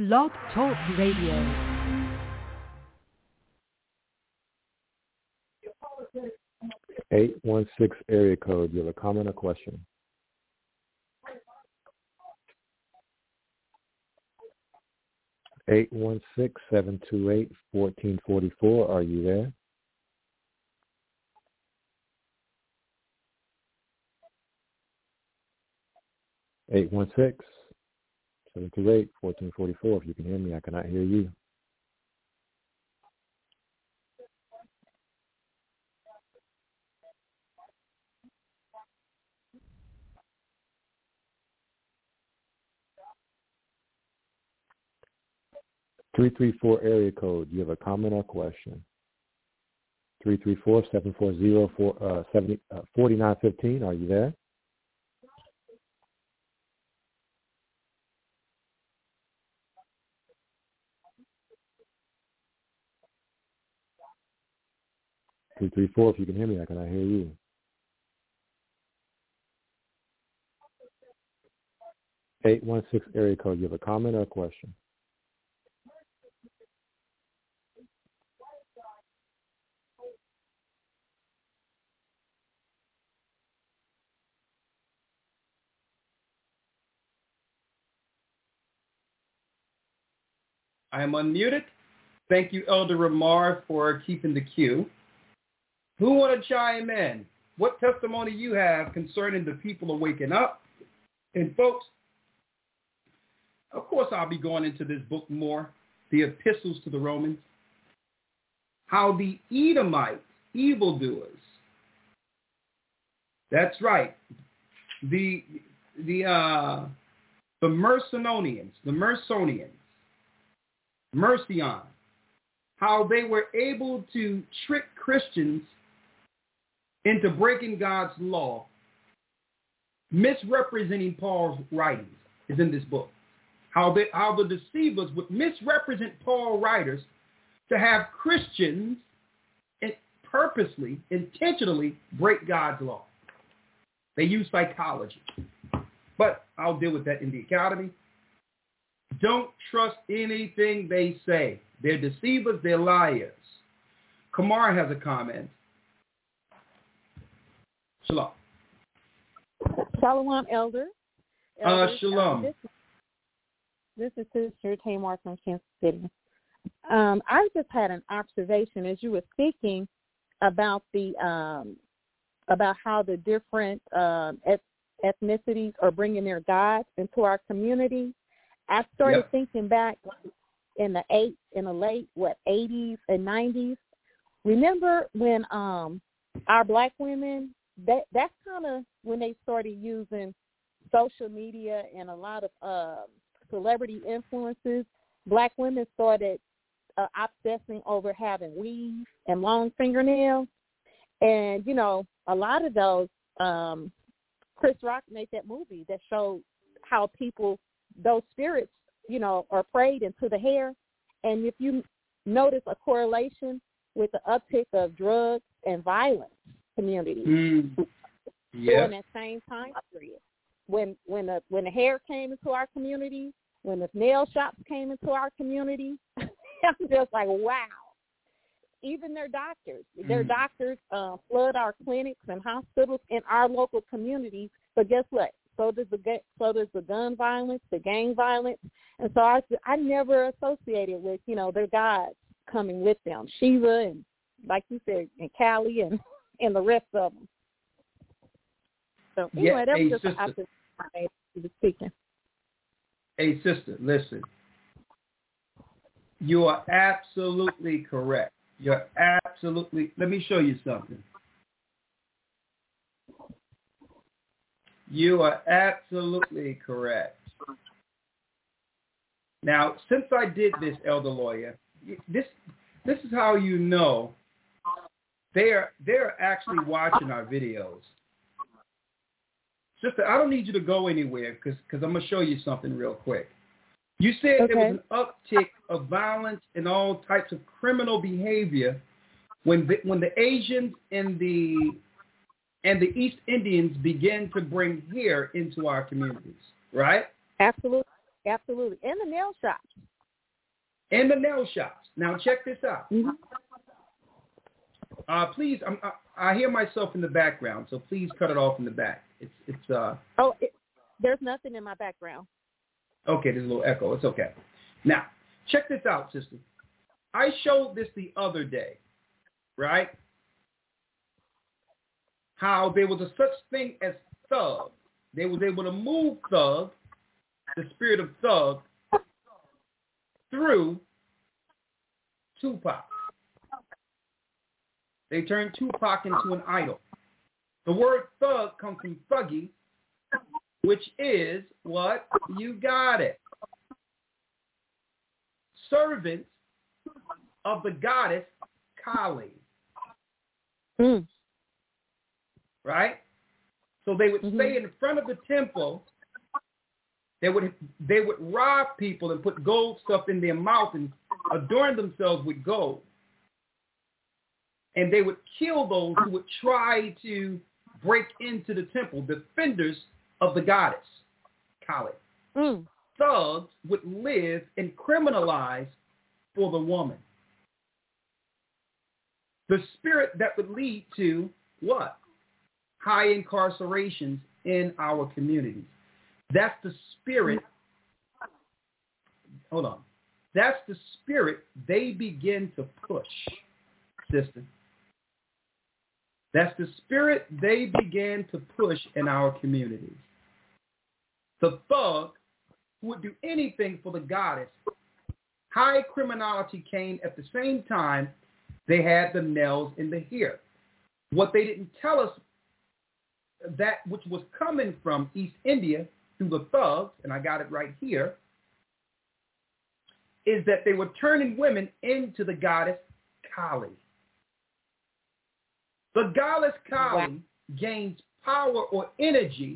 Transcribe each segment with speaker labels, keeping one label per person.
Speaker 1: Blog Talk Radio.
Speaker 2: 816 area code. You have a comment or question? Eight 816-728-1444. Are you there? Eight 728-1444. If you can hear me, I cannot hear you. Three area code. You have a comment or question? 334-740-4915. Are you there? Three 334. If you can hear me, I cannot hear you. Eight 816 area code. You have a comment or a question?
Speaker 3: I am unmuted. Thank you, Elder Ramar, for keeping the queue. Who want to chime in? What testimony you have concerning the people waking up? And folks, of course I'll be going into this book more, the epistles to the Romans, how the Edomites, evildoers, that's right, the Mercenians, Mercion, how they were able to trick Christians into breaking God's law, misrepresenting Paul's writings, is in this book. How the deceivers would misrepresent Paul's writers to have Christians purposely, intentionally break God's law. They use psychology. But I'll deal with that in the academy. Don't trust anything they say. They're deceivers, they're liars. Kamar has a comment. Shalom.
Speaker 4: Shalom, Elder.
Speaker 3: Shalom.
Speaker 4: This is Sister Tamar from Kansas City. I just had an observation as you were speaking about about how the different ethnicities are bringing their gods into our community. I started thinking back in the late 80s and 90s. Remember when our black women, that's kind of when they started using social media and a lot of celebrity influences. Black women started obsessing over having weave and long fingernails. And, you know, a lot of those, Chris Rock made that movie that showed how people, those spirits, you know, are prayed into the hair. And if you notice a correlation with the uptick of drugs and violence communities during that same time period, when the hair came into our community, when the nail shops came into our community, I'm just like, wow. Even their doctors flood our clinics and hospitals in our local communities. But guess what? So does the gun violence, the gang violence, and so I never associated with, you know, their gods coming with them, Shiva and, like you said, and Kali and the rest of them. So anyway, that was just an observation I made to the speaking.
Speaker 3: Hey, sister, listen. You are absolutely correct. Let me show you something. You are absolutely correct. Now, since I did this, Elder Lawyer, this is how you know they're actually watching our videos. Sister, I don't need you to go anywhere because I'm going to show you something real quick. You said there was an uptick of violence and all types of criminal behavior when the Asians and the East Indians began to bring hair into our communities, right?
Speaker 4: Absolutely. And the nail shops.
Speaker 3: in the nail shops. Now check this out.
Speaker 4: Mm-hmm.
Speaker 3: Please, I hear myself in the background, so please cut it off in the back.
Speaker 4: There's nothing in my background.
Speaker 3: Okay, there's a little echo. It's okay. Now, check this out, sister. I showed this the other day, right? How there was a such thing as thug. They was able to move thug, the spirit of thug, through Tupac. They turned Tupac into an idol. The word thug comes from thuggy, which is what? You got it. Servants of the goddess Kali.
Speaker 4: Mm.
Speaker 3: Right? So they would stay in front of the temple. They would rob people and put gold stuff in their mouth and adorn themselves with gold. And they would kill those who would try to break into the temple, defenders of the goddess Kali.
Speaker 4: Mm.
Speaker 3: Thugs would live and criminalize for the woman. The spirit that would lead to what? High incarcerations in our communities. That's the spirit. Hold on. That's the spirit they begin to push, sister. That's the spirit they began to push in our communities. The thug who would do anything for the goddess. High criminality came at the same time they had the nails in the hair. What they didn't tell us, that which was coming from East India through the thugs, and I got it right here, is that they were turning women into the goddess Kali. The goddess Kali gains power or energy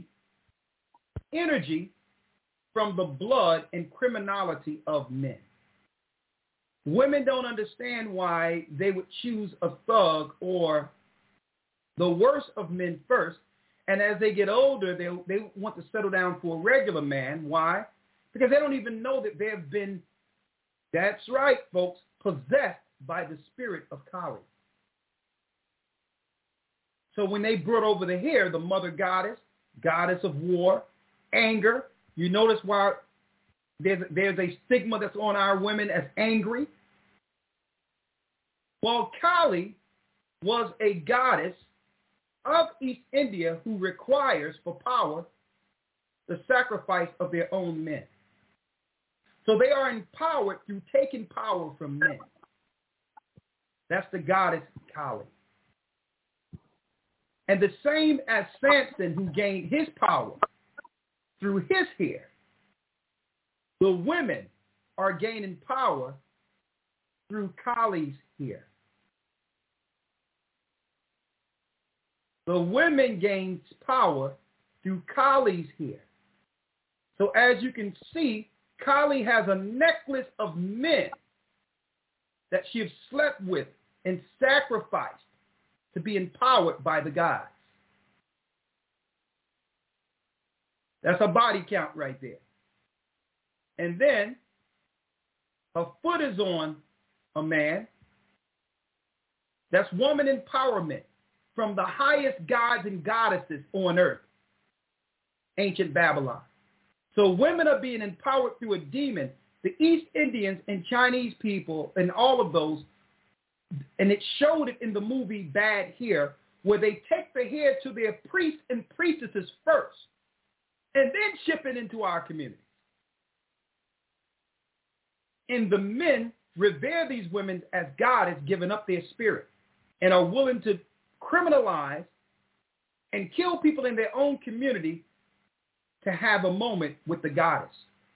Speaker 3: from the blood and criminality of men. Women don't understand why they would choose a thug or the worst of men first, and as they get older, they want to settle down for a regular man. Why? Because they don't even know that they have been, that's right, folks, possessed by the spirit of Kali. So when they brought over the hair, the mother goddess, goddess of war, anger, you notice why there's a stigma that's on our women as angry. Well, Kali was a goddess of East India who requires for power the sacrifice of their own men. So they are empowered through taking power from men. That's the goddess Kali. And the same as Samson, who gained his power through his hair, the women are gaining power through Kali's hair. The women gains power through Kali's hair. So as you can see, Kali has a necklace of men that she has slept with and sacrificed to be empowered by the gods. That's a body count right there. And then her foot is on a man. That's woman empowerment from the highest gods and goddesses on earth, ancient Babylon. So women are being empowered through a demon. The East Indians and Chinese people and all of those, and it showed it in the movie Bad Hair, where they take the hair to their priests and priestesses first, and then ship it into our community. And the men revere these women as goddess, giving up their spirit, and are willing to criminalize and kill people in their own community to have a moment with the goddess.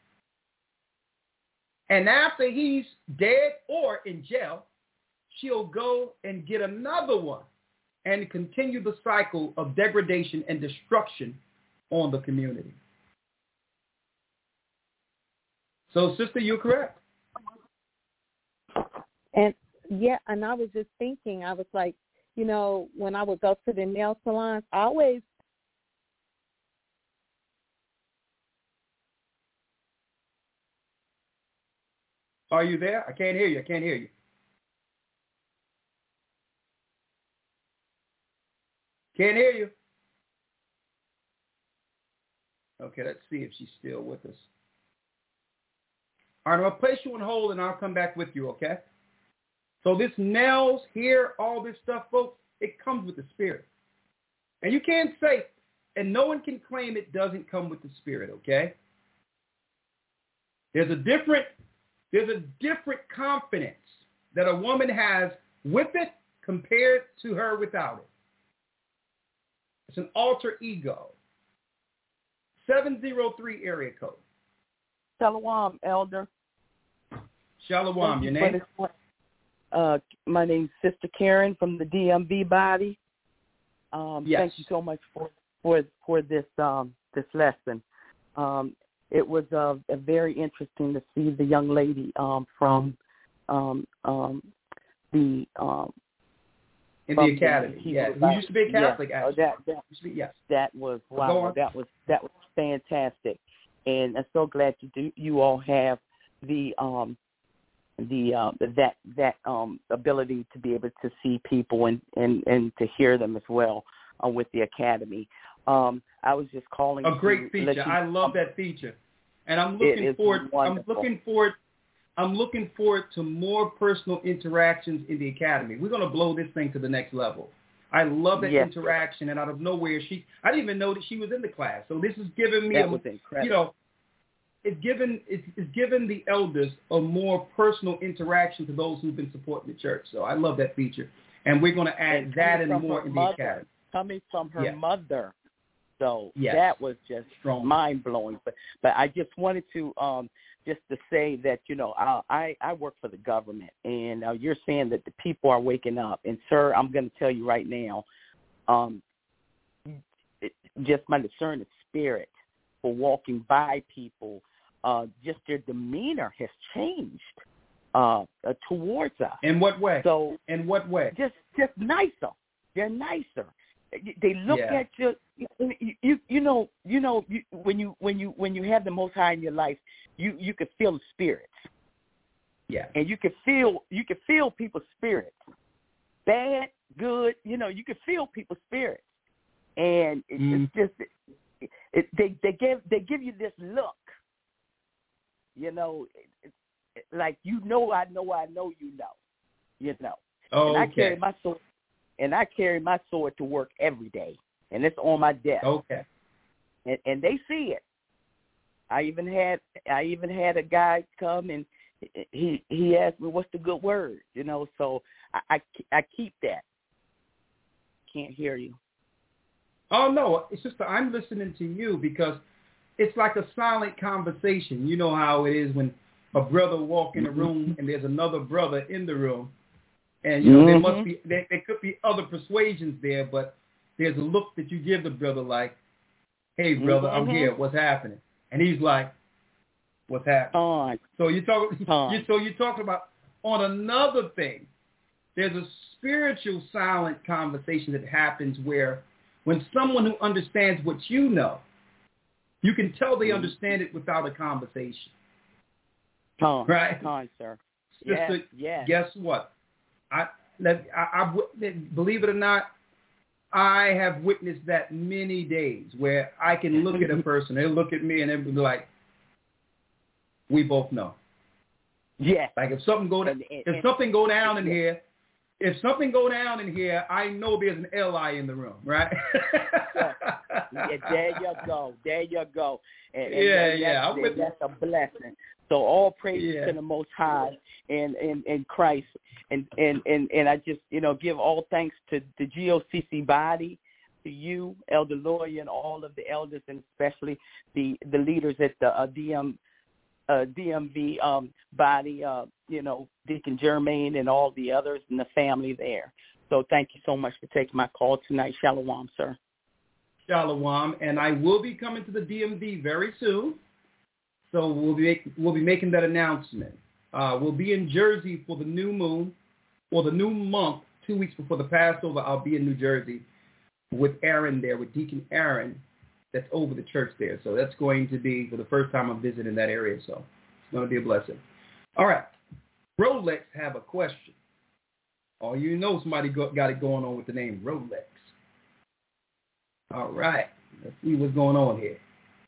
Speaker 3: And after he's dead or in jail, she'll go and get another one and continue the cycle of degradation and destruction on the community. So, sister, you're correct.
Speaker 4: And yeah, and I was just thinking, I was like, you know, when I would go to the nail salons, I always
Speaker 3: Are you there? I can't hear you. I can't hear you. Can't hear you. Okay, let's see if she's still with us. All right, I'll place you on hold and I'll come back with you, okay? So this nails here, all this stuff, folks, it comes with the Spirit. And you can't say, and no one can claim it doesn't come with the Spirit, okay? There's a different confidence that a woman has with it compared to her without it. It's an alter ego. 703 area code.
Speaker 1: Shalom, Elder.
Speaker 3: Shalom, your name?
Speaker 1: My name's Sister Karen from the DMV body.
Speaker 3: Yes.
Speaker 1: Thank you so much for this lesson. It was very interesting to see the young lady from the
Speaker 3: in the academy. Yeah, who used to be a Catholic.
Speaker 1: Yes. That was wow. That was fantastic, and I'm so glad you all have the ability to be able to see people and to hear them as well with the academy. I was just calling.
Speaker 3: A great feature. I love that feature, and I'm looking forward. I'm looking forward to more personal interactions in the academy. We're going to blow this thing to the next level. I love that interaction, and out of nowhere, I didn't even know that she was in the class. So this is giving me it's given the elders a more personal interaction to those who've been supporting the church. So I love that feature, and we're going to add that and more in the academy.
Speaker 1: Coming from her mother, so that was just mind blowing. But I just wanted to just to say that I work for the government, and you're saying that the people are waking up. And sir, I'm going to tell you right now, just my discerning spirit for walking by people, just their demeanor has changed towards us.
Speaker 3: In what way?
Speaker 1: So
Speaker 3: in what way?
Speaker 1: Just nicer. They're nicer. They look at you. When you have the Most High in your life, you can feel the spirits.
Speaker 3: Yeah.
Speaker 1: And you can feel people's spirits, bad, good. You can feel people's spirits, and it's just they give you this look. Like I know.
Speaker 3: Oh,
Speaker 1: and I
Speaker 3: okay.
Speaker 1: carry my sword. And I carry my sword to work every day, and it's on my desk.
Speaker 3: Okay.
Speaker 1: And they see it. I even had a guy come and he asked me, "What's the good word?" So I keep that. Can't hear you.
Speaker 3: Oh no, it's just that I'm listening to you because it's like a silent conversation. You know how it is when a brother walk in a room and there's another brother in the room. And, there could be other persuasions there, but there's a look that you give the brother like, hey, brother, I'm here. What's happening? And he's like, what's happening? So you're talking about on another thing. There's a spiritual silent conversation that happens where when someone who understands what you know, you can tell they understand it without a conversation. Right?
Speaker 1: Sir.
Speaker 3: Sister, guess what? I believe it or not, I have witnessed that many days where I can look at a person, they'll look at me, and they'll be like, "We both know."
Speaker 1: Yeah.
Speaker 3: Like if something go down in here, I know there's an LI in the room, right?
Speaker 1: There you go. And that's a blessing. So all praise to the Most High and Christ, and I just give all thanks to the GOCC body, to you, Elder Lawyer, and all of the elders, and especially the leaders at the DMV body, Deacon Jermaine and all the others and the family there. So thank you so much for taking my call tonight. Shalom, sir.
Speaker 3: Shalom, and I will be coming to the DMV very soon. So we'll be making that announcement. We'll be in Jersey for the new moon, or the new month, 2 weeks before the Passover. I'll be in New Jersey with Aaron there, with Deacon Aaron, that's over the church there. So that's going to be for the first time I'm visiting that area. So it's going to be a blessing. All right. Rolex have a question. Oh, you know somebody got it going on with the name Rolex. All right. Let's see what's going on here.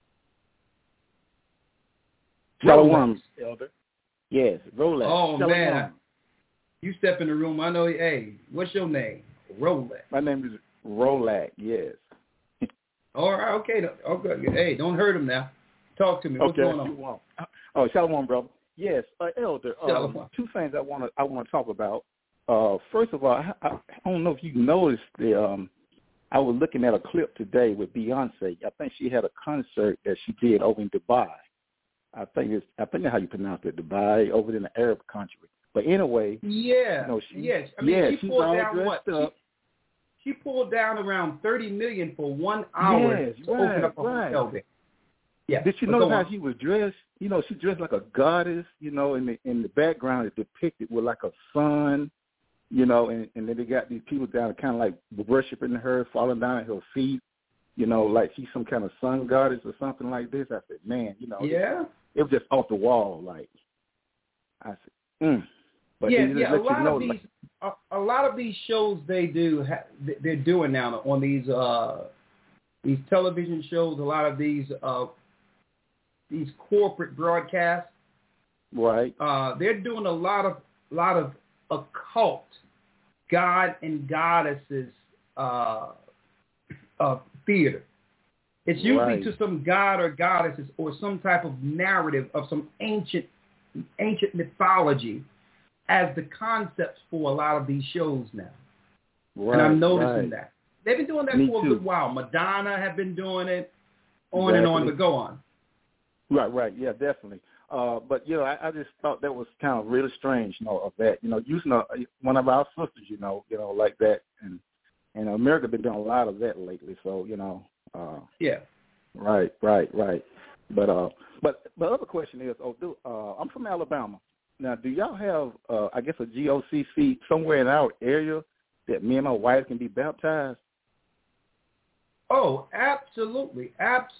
Speaker 5: Shalom, Elder. Yes, Rolex.
Speaker 3: Oh,
Speaker 5: Shalom.
Speaker 3: man. You step in the room. I know. Hey, what's your name? Rolex.
Speaker 5: My name is Rolex, yes.
Speaker 3: All right, okay. Hey, don't hurt him now. Talk to me. What's going on?
Speaker 5: You won't. Oh, shalom, brother. Yes, Elder. Two things I want to talk about. First of all, I don't know if you noticed I was looking at a clip today with Beyonce. I think she had a concert that she did over in Dubai. I think that's how you pronounce it, Dubai, over in the Arab country. But anyway,
Speaker 3: yeah, she pulled down what?
Speaker 5: Up.
Speaker 3: She pulled down around $30 million for 1 hour to open up a hotel there. Yeah.
Speaker 5: Did you notice how she was dressed? You know, she dressed like a goddess. You know, in the background is depicted with like a sun. You know, and then they got these people down kind of like worshiping her, falling down at her feet. You know, like she's some kind of sun goddess or something like this. I said, man, you know,
Speaker 3: yeah,
Speaker 5: it was just off the wall. Like I said, But
Speaker 3: yeah. A lot of these shows they're doing now on these television shows. A lot of these corporate broadcasts,
Speaker 5: right?
Speaker 3: They're doing a lot of occult god and goddesses theater. It's usually to some god or goddesses or some type of narrative of some ancient mythology as the concepts for a lot of these shows now.
Speaker 5: Right,
Speaker 3: and I'm noticing that. They've been doing that for a good while. Madonna have been doing it, on and on, but go on.
Speaker 5: Right, yeah, definitely. But, you know, I just thought that was kind of really strange, you know, of that, you know, using one of our sisters, you know, like that. And America been doing a lot of that lately. So, you know.
Speaker 3: Yeah.
Speaker 5: Right. But the other question is, I'm from Alabama. Now, do y'all have, I guess, a GOCC somewhere in our area that me and my wife can be baptized?
Speaker 3: Oh, absolutely.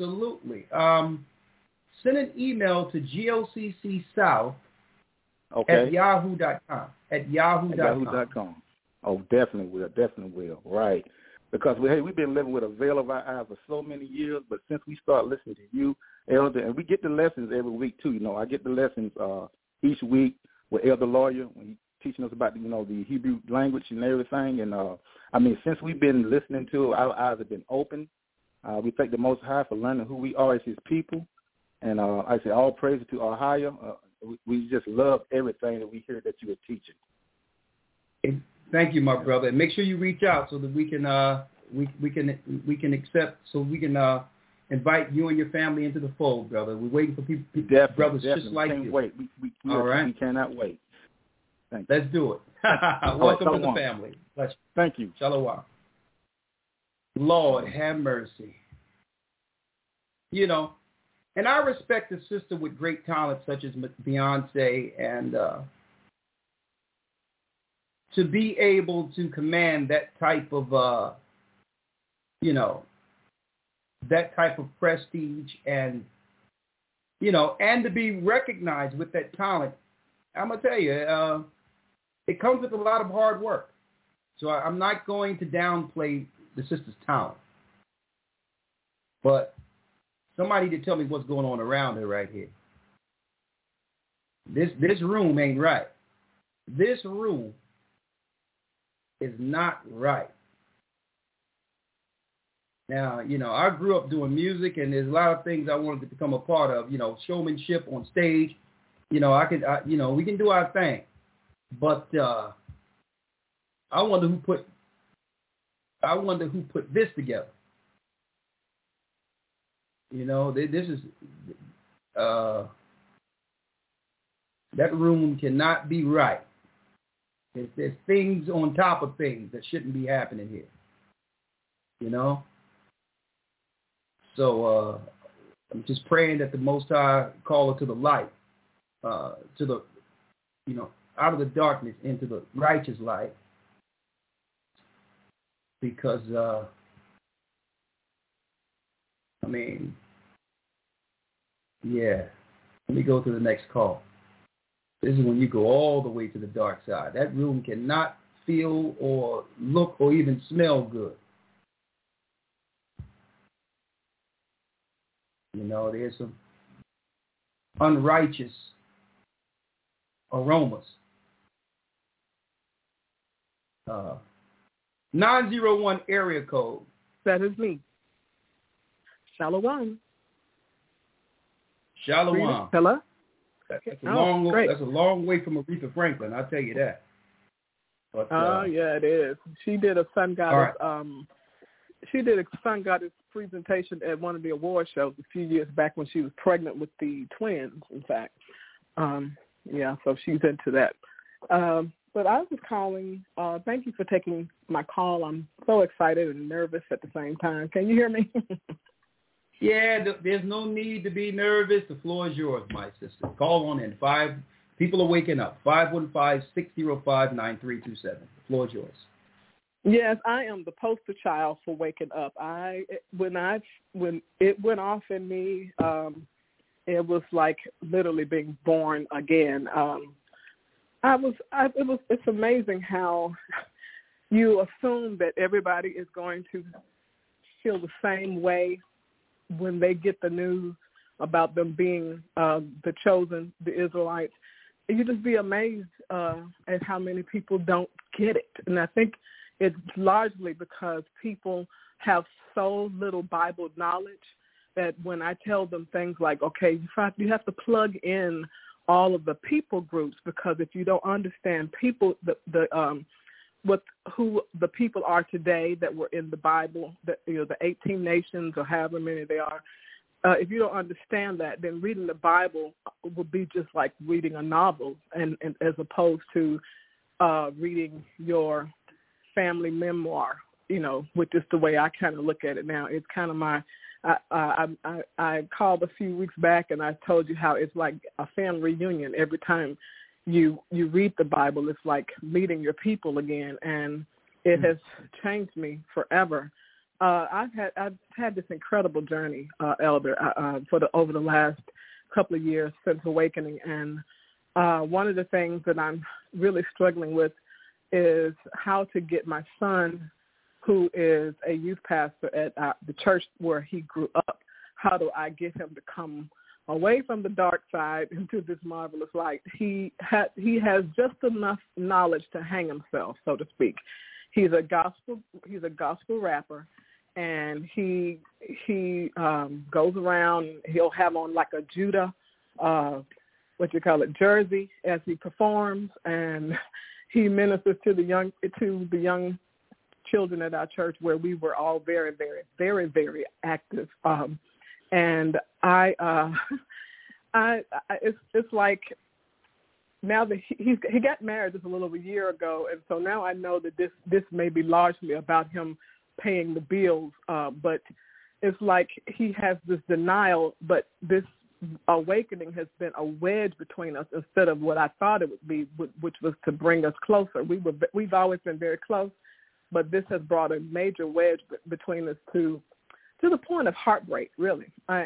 Speaker 3: Send an email to GOCCSouth at yahoo.com. At yahoo.com.
Speaker 5: Oh, definitely will. Right. Because we've been living with a veil of our eyes for so many years, but since we start listening to you, Elder, and we get the lessons every week too. You know, I get the lessons each week with Elder Lawyer when he's teaching us about the Hebrew language and everything. And I mean, since we've been listening to it, our eyes have been open. We thank the Most High for learning who we are as His people. And I say all praise to our higher. We just love everything that we hear that you are teaching.
Speaker 3: Thank you, my brother. And make sure you reach out so that we can accept, so we can invite you and your family into the fold, brother. We're waiting for people, brothers
Speaker 5: definitely.
Speaker 3: just like
Speaker 5: Can't
Speaker 3: you.
Speaker 5: Wait.
Speaker 3: All right.
Speaker 5: We cannot wait. Thank
Speaker 3: you. Let's do it. Welcome to the family.
Speaker 5: Thank you.
Speaker 3: Shalom. Lord, have mercy. You know, and I respect a sister with great talent such as Beyonce, and to be able to command that type of, that type of prestige and, and to be recognized with that talent, I'm going to tell you, it comes with a lot of hard work. So I'm not going to downplay the sister's talent. But somebody to tell me what's going on around her right here. This room ain't right. This room is not right. Now, I grew up doing music, and there's a lot of things I wanted to become a part of, showmanship on stage. We can do our thing. But I wonder who put this together. This is that room cannot be right. There's things on top of things that shouldn't be happening here. So I'm just praying that the Most High call her to the light, to the, out of the darkness into the righteous light. Because, yeah. Let me go to the next call. This is when you go all the way to the dark side. That room cannot feel or look or even smell good. You know, there's some unrighteous aromas. 901 area code.
Speaker 6: That is me. Shalom.
Speaker 3: Shalom.
Speaker 6: Hello?
Speaker 3: That's a long way from Aretha Franklin, I'll tell you that. But,
Speaker 6: yeah, it is. She did a Sun Goddess. Right. She did a Sun Goddess presentation at one of the award shows a few years back when she was pregnant with the twins. In fact, yeah, so she's into that. But I was calling. Thank you for taking my call. I'm so excited and nervous at the same time. Can you hear me?
Speaker 3: Yeah, there's no need to be nervous. The floor is yours, my sister. Call on in. People are waking up. 515-605-9327. The floor is yours.
Speaker 6: Yes, I am the poster child for waking up. When it went off in me, it was like literally being born again. It's amazing how you assume that everybody is going to feel the same way when they get the news about them being the chosen, the Israelites. You just be amazed at how many people don't get it. And I think it's largely because people have so little Bible knowledge that when I tell them things like, okay, you have to plug in all of the people groups, because if you don't understand people, who the people are today that were in the Bible, the 18 nations or however many they are, if you don't understand that, then reading the Bible would be just like reading a novel, and as opposed to reading your family memoir, which is the way I kind of look at it now. It's kind of my I called a few weeks back and I told you how it's like a family reunion. Every time you read the Bible, it's like meeting your people again, and it has changed me forever. I've had this incredible journey, Elder, over the last couple of years since awakening, and one of the things that I'm really struggling with is how to get my son, who is a youth pastor at the church where he grew up, how do I get him to come away from the dark side into this marvelous light? He has just enough knowledge to hang himself, so to speak. He's a gospel rapper, and he goes around. He'll have on like a Judah, jersey as he performs, and he ministers to the young children at our church, where we were all very, very, very, very active. And it's like now that he got married just a little over a year ago, and so now I know that this may be largely about him paying the bills, but it's like he has this denial, but this awakening has been a wedge between us instead of what I thought it would be, which was to bring us closer. We've always been very close, but this has brought a major wedge between us to the point of heartbreak, really.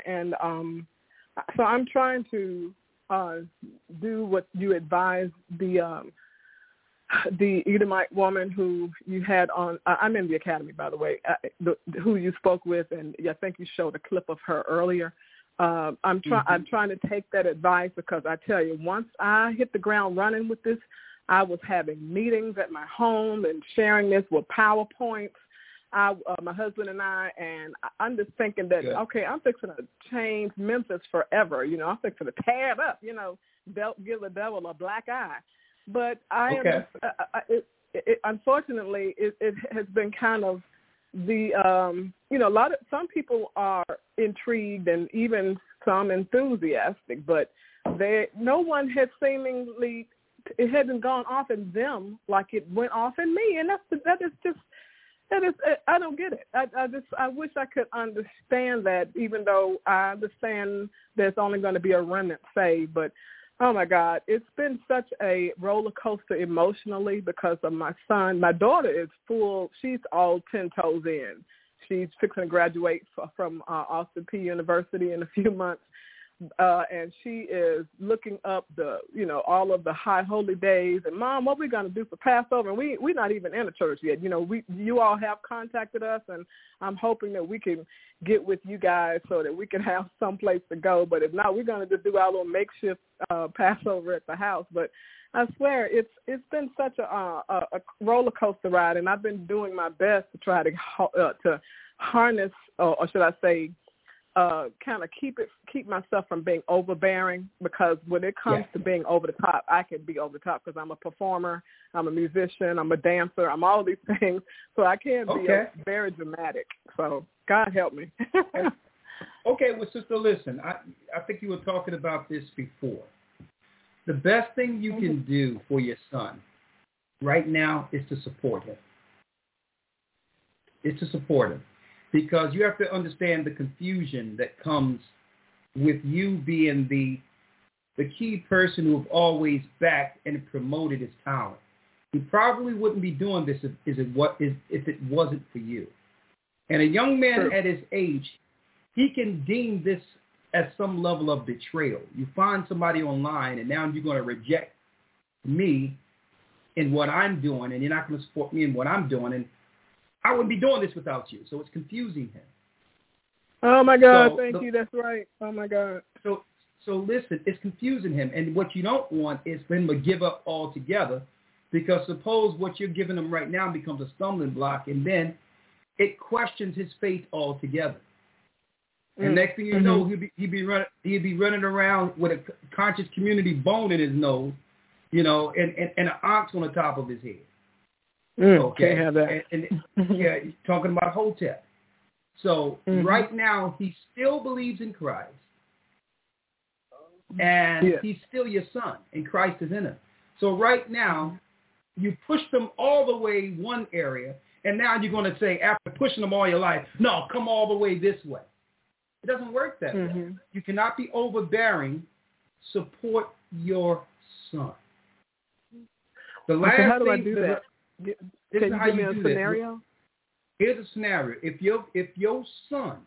Speaker 6: So I'm trying to do what you advised the Edomite woman who you had on. I'm in the academy, by the way, who you spoke with, and I think you showed a clip of her earlier. I'm trying to take that advice, because I tell you, once I hit the ground running with this, I was having meetings at my home and sharing this with PowerPoints. My husband and I'm just thinking that, okay, I'm fixing to change Memphis forever. I'm fixing to tear it up, give the devil a black eye. But unfortunately, it has been kind of some people are intrigued and even some enthusiastic, but no one has seemingly, it hasn't gone off in them like it went off in me, and that is I don't get it. I wish I could understand that, even though I understand there's only going to be a remnant saved, but oh my God, it's been such a roller coaster emotionally because of my son. My daughter is full. She's all 10 toes in. She's fixing to graduate from Austin Peay University in a few months. and she is looking up all of the high holy days. And Mom, what are we going to do for Passover? And we're not even in a church yet. You all have contacted us, and I'm hoping that we can get with you guys so that we can have some place to go. But if not, we're going to just do our little makeshift Passover at the house. But I swear it's been such a roller coaster ride, and I've been doing my best to try to harness, or should I say, kind of keep myself from being overbearing, because when it comes to being over the top, I can be over the top because I'm a performer, I'm a musician, I'm a dancer, I'm all these things, so I can be very dramatic. So God help me.
Speaker 3: Okay, well, sister, listen, I think you were talking about this before. The best thing you can do for your son right now is to support him. It's to support him. Because you have to understand the confusion that comes with you being the key person who have always backed and promoted his talent. He probably wouldn't be doing this if it wasn't for you. And a young man at his age, he can deem this as some level of betrayal. You find somebody online, and now you're going to reject me in what I'm doing, and you're not going to support me in what I'm doing, and I wouldn't be doing this without you. So it's confusing him.
Speaker 6: Oh, my God. Thank you. That's right. Oh, my God.
Speaker 3: So listen, it's confusing him. And what you don't want is for him to give up altogether, because suppose what you're giving him right now becomes a stumbling block, and then it questions his faith altogether. And next thing you know, he'd be running around with a conscious community bone in his nose, and an ox on the top of his head. Okay,
Speaker 6: can't have that.
Speaker 3: And talking about Hotep. So right now he still believes in Christ, and he's still your son, and Christ is in him. So right now you pushed him all the way one area, and now you're going to say, after pushing him all your life, no, come all the way this way. It doesn't work that way. You cannot be overbearing. Support your son. The last
Speaker 6: how do
Speaker 3: thing
Speaker 6: I do that? Can you give me a scenario?
Speaker 3: Here's a scenario. If your son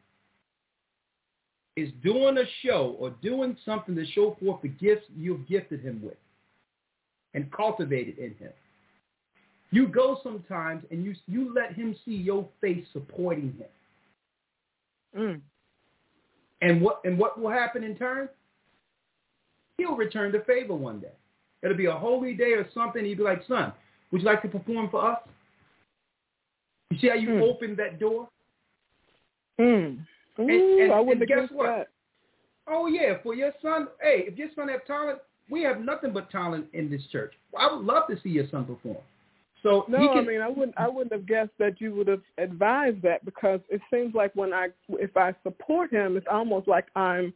Speaker 3: is doing a show or doing something to show forth the gifts you've gifted him with and cultivated in him, you go sometimes and you let him see your face supporting him. And what will happen in turn? He'll return the favor one day. It'll be a holy day or something. He'll be like, son, would you like to perform for us? You see how you opened that door? And
Speaker 6: I wouldn't
Speaker 3: guess what?
Speaker 6: That.
Speaker 3: Oh, yeah, for your son. Hey, if your son have talent, we have nothing but talent in this church. I would love to see your son perform. So
Speaker 6: I wouldn't have guessed that you would have advised that, because it seems like if I support him, it's almost like it's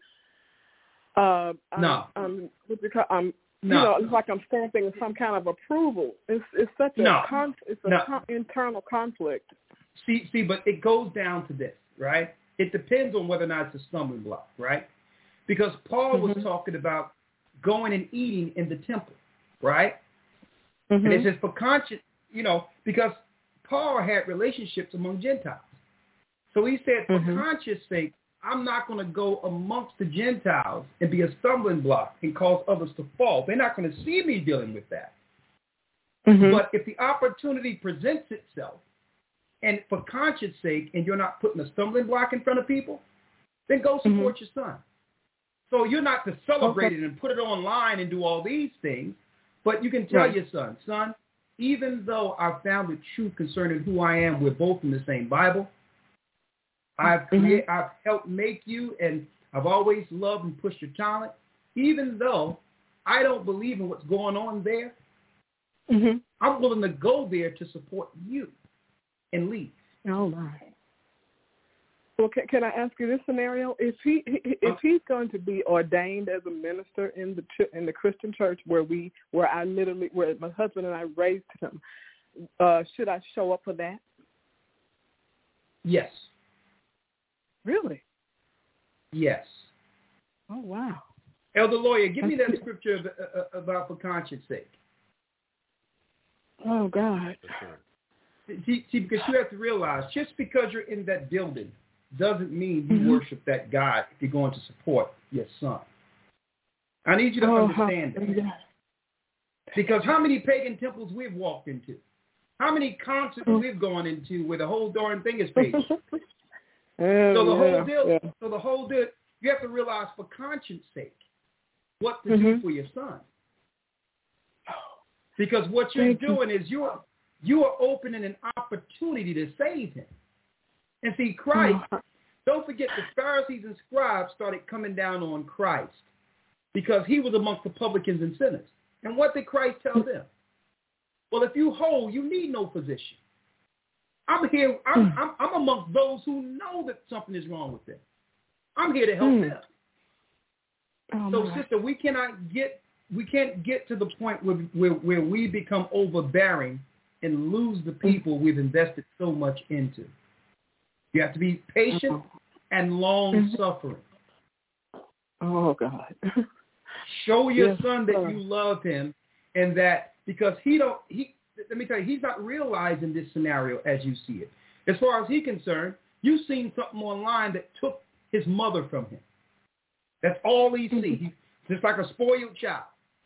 Speaker 6: like I'm stamping some kind of approval. It's such internal conflict.
Speaker 3: See, but it goes down to this, right? It depends on whether or not it's a stumbling block, right? Because Paul was talking about going and eating in the temple, right? And it says for conscience, because Paul had relationships among Gentiles. So he said, for conscience sake, I'm not going to go amongst the Gentiles and be a stumbling block and cause others to fall. They're not going to see me dealing with that. But if the opportunity presents itself, and for conscience sake, and you're not putting a stumbling block in front of people, then go support your son. So you're not to celebrate it and put it online and do all these things, but you can tell your son, even though I found the truth concerning who I am, we're both in the same Bible. I've helped make you, and I've always loved and pushed your talent. Even though I don't believe in what's going on there, I'm willing to go there to support you and lead.
Speaker 6: Oh, my. Well, can I ask you this scenario? If he's going to be ordained as a minister in the Christian church where my husband and I raised him, should I show up for that?
Speaker 3: Yes.
Speaker 6: Really?
Speaker 3: Yes.
Speaker 6: Oh, wow.
Speaker 3: Elder Lawyer, give me that scripture about for conscience sake.
Speaker 6: Oh, God.
Speaker 3: See, because you have to realize, just because you're in that building doesn't mean you worship that God if you're going to support your son. I need you to understand that. Because how many pagan temples we've walked into? How many concerts we've gone into where the whole darn thing is pagan? So the whole deal, you have to realize for conscience sake what to do for your son. Because what you're doing is you are opening an opportunity to save him. And see, Christ, don't forget the Pharisees and scribes started coming down on Christ because he was amongst the publicans and sinners. And what did Christ tell them? Well, if you whole, you need no physician. I'm here. I'm amongst those who know that something is wrong with them. I'm here to help them. So, sister, we can't get to the point where we become overbearing and lose the people we've invested so much into. You have to be patient and long-suffering.
Speaker 6: Oh, God.
Speaker 3: Show your son that you love him and that because let me tell you, he's not realizing this scenario as you see it. As far as he's concerned, you've seen something online that took his mother from him. That's all he sees. He's just like a spoiled child.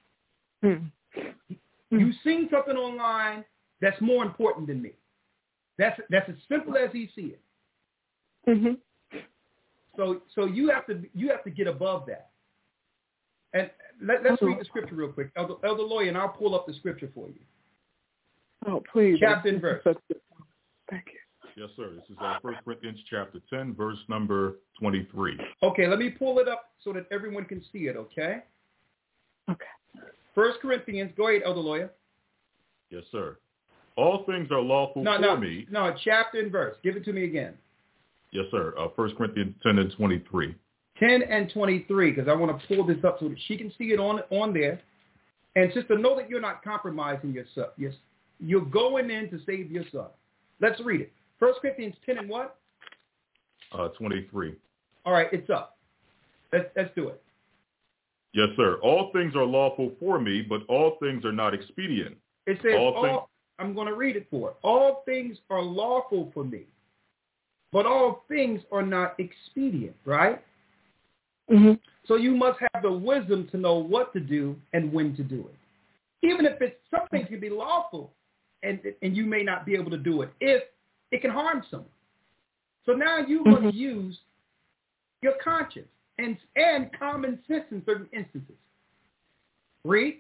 Speaker 3: You've seen something online that's more important than me. That's as simple as he sees it. So you have to get above that. And let's read the scripture real quick. Elder Lawyer, and I'll pull up the scripture for you.
Speaker 6: Oh, please.
Speaker 3: Chapter and verse.
Speaker 6: Thank you.
Speaker 7: Yes, sir. This is 1 Corinthians chapter 10, verse number 23.
Speaker 3: Okay, let me pull it up so that everyone can see it, okay?
Speaker 6: Okay.
Speaker 3: 1 Corinthians, go ahead, Elder Lawyer.
Speaker 7: Yes, sir. All things are lawful for me.
Speaker 3: No, chapter and verse. Give it to me again.
Speaker 7: Yes, sir. 1 Corinthians 10 and 23.
Speaker 3: 10 and 23, because I want to pull this up so that she can see it on there. And sister, know that you're not compromising yourself. Yes, you're going in to save your son. Let's read it. 1 Corinthians 10 and what?
Speaker 7: 23.
Speaker 3: All right, it's up. Let's do it.
Speaker 7: Yes, sir. All things are lawful for me, but all things are not expedient.
Speaker 3: It says, I'm going to read it for it. All things are lawful for me, but all things are not expedient, right? So you must have the wisdom to know what to do and when to do it. Even if some things can be lawful and you may not be able to do it if it can harm someone. So now you must use your conscience and common sense in certain instances. Read.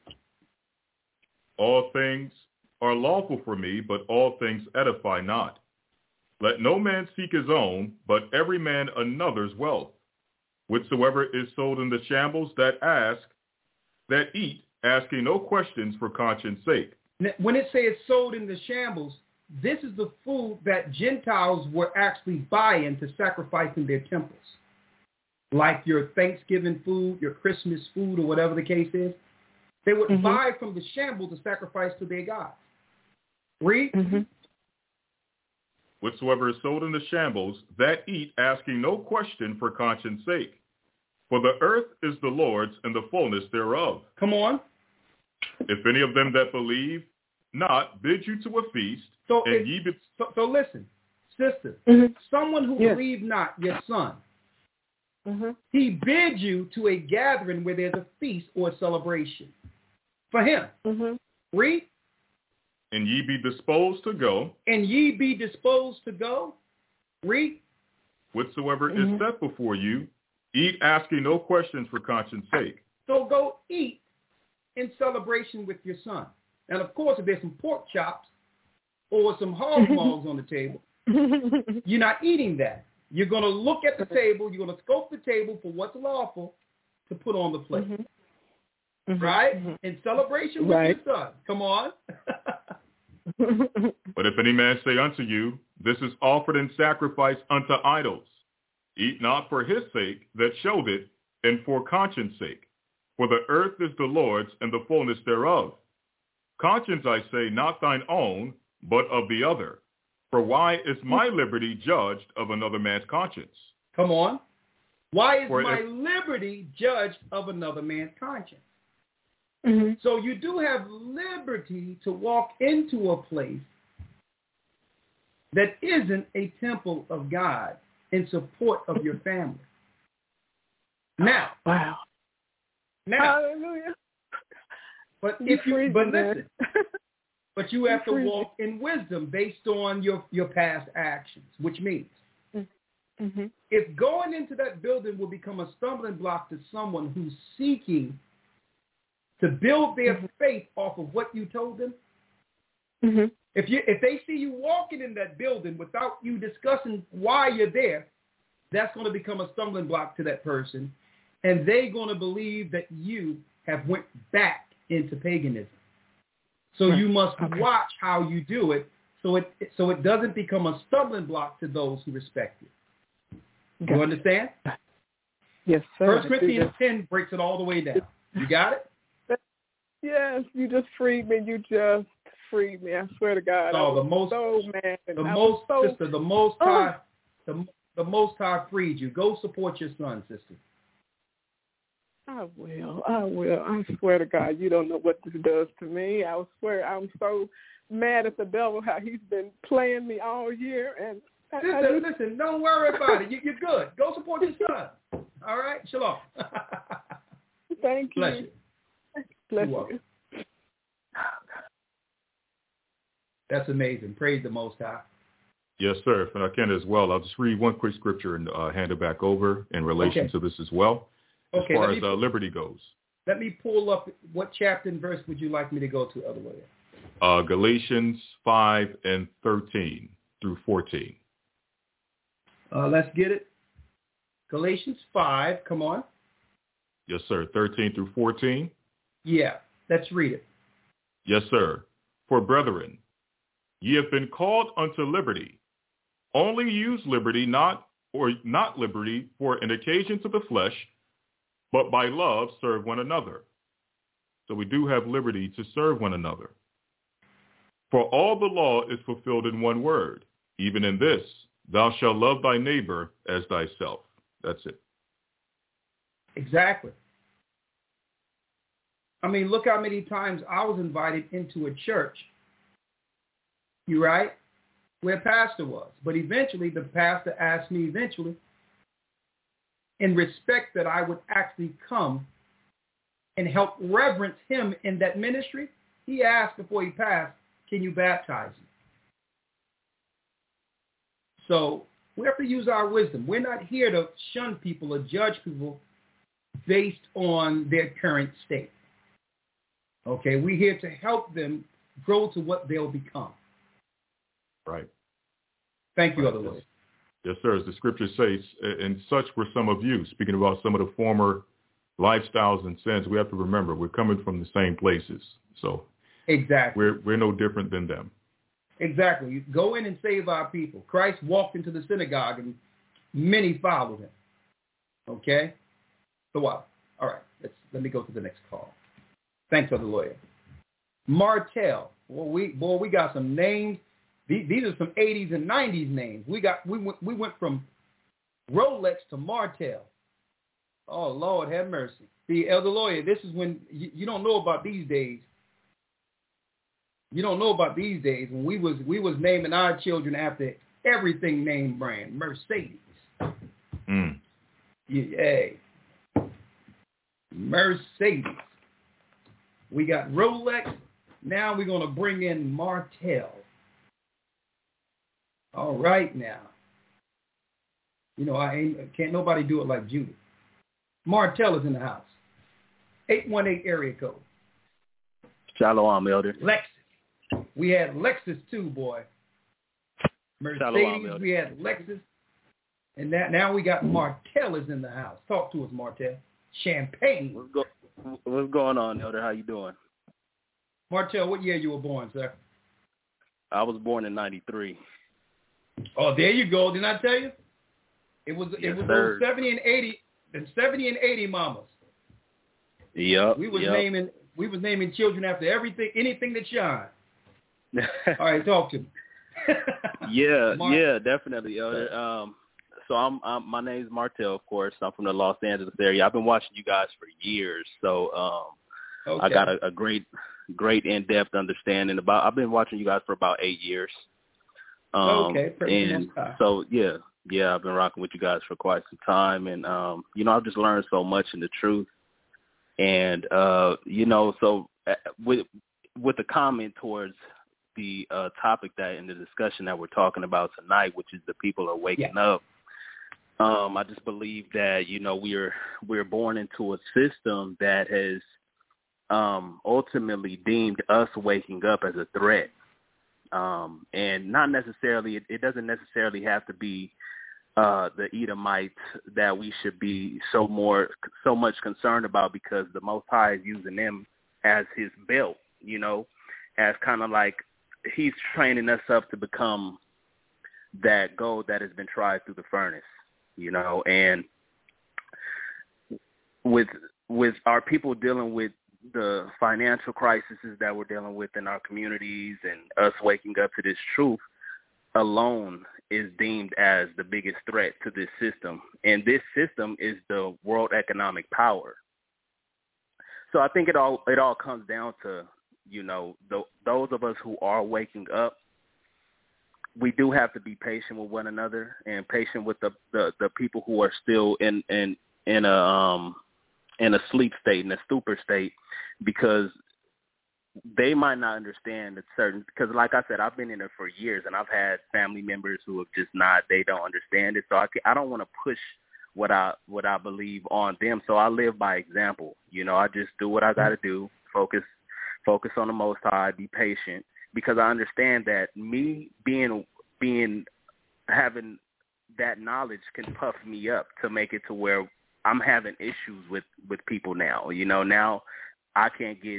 Speaker 7: All things are lawful for me, but all things edify not. Let no man seek his own, but every man another's wealth. Whatsoever is sold in the shambles, that eat, asking no questions for conscience sake.
Speaker 3: When it says sold in the shambles, this is the food that Gentiles were actually buying to sacrifice in their temples. Like your Thanksgiving food, your Christmas food, or whatever the case is. They would buy from the shambles to sacrifice to their gods. Read.
Speaker 7: Whatsoever is sold in the shambles, that eat, asking no question for conscience sake. For the earth is the Lord's and the fullness thereof.
Speaker 3: Come on.
Speaker 7: If any of them that believe not bid you to a feast, so
Speaker 3: listen, sister, someone who believed not, your son, he bid you to a gathering where there's a feast or a celebration for him. Read.
Speaker 7: And ye be disposed to go.
Speaker 3: And ye be disposed to go. Read.
Speaker 7: Whatsoever is set before you, eat, asking no questions for conscience sake.
Speaker 3: So go eat in celebration with your son. And of course, if there's some pork chops or some hog maws on the table, you're not eating that. You're going to look at the table. You're going to scope the table for what's lawful to put on the plate. Right? In celebration with your son. Come on.
Speaker 7: But if any man say unto you, this is offered in sacrifice unto idols, eat not for his sake that showed it, and for conscience sake. For the earth is the Lord's and the fullness thereof. Conscience, I say, not thine own, but of the other. For why is my liberty judged of another man's conscience?
Speaker 3: Come on. Why is my liberty judged of another man's conscience? So you do have liberty to walk into a place that isn't a temple of God in support of your family. Now.
Speaker 6: Wow.
Speaker 3: Now.
Speaker 6: Hallelujah.
Speaker 3: But listen. But you have to walk in wisdom based on your past actions, which means if going into that building will become a stumbling block to someone who's seeking to build their faith off of what you told them, if they see you walking in that building without you discussing why you're there, that's going to become a stumbling block to that person, and they're going to believe that you have went back into paganism. So you must watch how you do it, so it doesn't become a stumbling block to those who respect you. You understand?
Speaker 6: Yes, sir.
Speaker 3: 1 Corinthians 10 breaks it all the way down. You got it?
Speaker 6: Yes, you just freed me. You just freed me. I swear to God.
Speaker 3: Oh, the Most High freed you. Go support your son, sister.
Speaker 6: I will. I swear to God, you don't know what this does to me. I swear I'm so mad at the devil, how he's been playing me all year. And
Speaker 3: Listen, don't worry about it. You're good. Go support your son. All right? Shalom.
Speaker 6: Thank you.
Speaker 3: Bless you.
Speaker 6: Bless you.
Speaker 3: That's amazing. Praise the Most High.
Speaker 7: Yes, sir. If I can as well, I'll just read one quick scripture and hand it back over in relation to this as well. As far as liberty goes.
Speaker 3: Let me pull up what chapter and verse would you like me to go to, Elder Lawyer?
Speaker 7: Galatians 5 and 13 through 14.
Speaker 3: Let's get it. Galatians 5, come on.
Speaker 7: Yes, sir. 13 through 14.
Speaker 3: Yeah, let's read it.
Speaker 7: Yes, sir. For brethren, ye have been called unto liberty. Only use liberty, not liberty for an occasion to the flesh, but by love serve one another. So we do have liberty to serve one another. For all the law is fulfilled in one word, even in this, thou shalt love thy neighbor as thyself. That's it.
Speaker 3: Exactly. I mean, look how many times I was invited into a church, you right, where pastor was. But eventually, the pastor asked me in respect that I would actually come and help reverence him in that ministry, he asked before he passed, can you baptize me? So we have to use our wisdom. We're not here to shun people or judge people based on their current state. Okay, we're here to help them grow to what they'll become.
Speaker 7: Right.
Speaker 3: Thank you, Elder Lewis.
Speaker 7: Yes, sir. As the scripture says, and such were some of you. Speaking about some of the former lifestyles and sins, we have to remember we're coming from the same places. So
Speaker 3: exactly,
Speaker 7: we're no different than them. Exactly.
Speaker 3: You go in and save our people. Christ walked into the synagogue and many followed him. Okay? So what? All right. Let me go to the next call. Thanks, Elder Lawyer. Martell. Well, we got some names. These are some 80s and 90s names. We went from Rolex to Martell. Oh, Lord, have mercy. See, Elder Lawyer, this is when you don't know about these days. You don't know about these days when we was naming our children after everything name brand. Mercedes. Hey. Mercedes. We got Rolex. Now we're going to bring in Martell. All right now. You know, can't nobody do it like Judy. Martell is in the house. 818 area code.
Speaker 8: Shalom, Elder.
Speaker 3: Lexus. We had Lexus too, boy. Mercedes, Shalom, we had Lexus. And now we got Martell is in the house. Talk to us, Martell. Champagne.
Speaker 8: What's going on, Elder? How you doing?
Speaker 3: Martell, what year you were born, sir?
Speaker 8: I was born in 93.
Speaker 3: Oh, there you go. Didn't I tell you? It was those 70 and 80 and 70 and 80 mamas.
Speaker 8: Yep.
Speaker 3: We was naming children after anything that shine. All right, talk to me.
Speaker 8: Yeah, definitely, Elder. So my name's Martell, of course. I'm from the Los Angeles area. I've been watching you guys for years, so I got a great in-depth understanding about. I've been watching you guys for about 8 years.
Speaker 3: Okay,
Speaker 8: and so yeah, Yeah, I've been rocking with you guys for quite some time, and I've just learned so much in the truth. And so with the comment towards the topic that in the discussion that we're talking about tonight, which is the people are waking up. I just believe that we're born into a system that has ultimately deemed us waking up as a threat, and not necessarily. It doesn't necessarily have to be the Edomites that we should be so much concerned about, because the Most High is using them as his belt, as kind of like he's training us up to become that gold that has been tried through the furnace, and with our people dealing with the financial crises that we're dealing with in our communities, and us waking up to this truth alone is deemed as the biggest threat to this system. And this system is the world economic power. So I think it all comes down to, those of us who are waking up, we do have to be patient with one another and patient with the people who are still in a sleep state, in a stupor state, because they might not understand that because like I said, I've been in it for years, and I've had family members who have just they don't understand it. So I don't want to push what I believe on them. So I live by example. I just do what I got to do, focus on the Most High, be patient, because I understand that me having that knowledge can puff me up to make it to where I'm having issues with people now. Now I can't get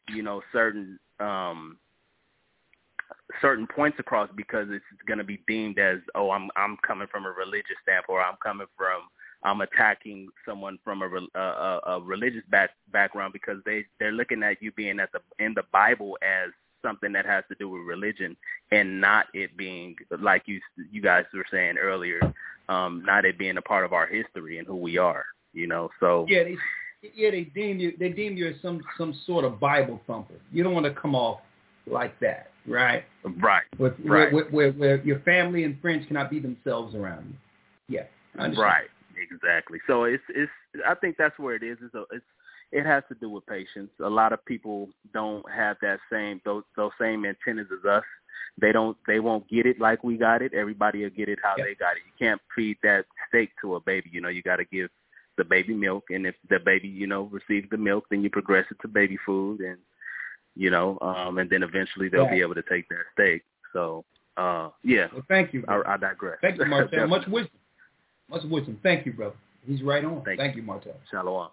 Speaker 8: certain points across because it's going to be deemed as, I'm coming from a religious standpoint, or I'm attacking someone from a religious background, because they're looking at you being in the Bible as something that has to do with religion, and not it being, like you guys were saying earlier, not it being a part of our history and who we are. So
Speaker 3: they deem you as some sort of Bible thumper. You don't want to come off like that, right?
Speaker 8: Right.
Speaker 3: Where your family and friends cannot be themselves around you. Yeah. I understand. Right.
Speaker 8: Exactly. So it's I think that's where it is. It has to do with patience. A lot of people don't have that those same antennas as us. They won't get it like we got it. Everybody will get it how they got it. You can't feed that steak to a baby. You got to give the baby milk, and if the baby, receives the milk, then you progress it to baby food, and and then eventually they'll be able to take that steak. So,
Speaker 3: Well, thank you.
Speaker 8: I digress.
Speaker 3: Thank you, Martel. Much wisdom. Thank you, brother. He's right on. Thank you, Martel.
Speaker 8: Shalom.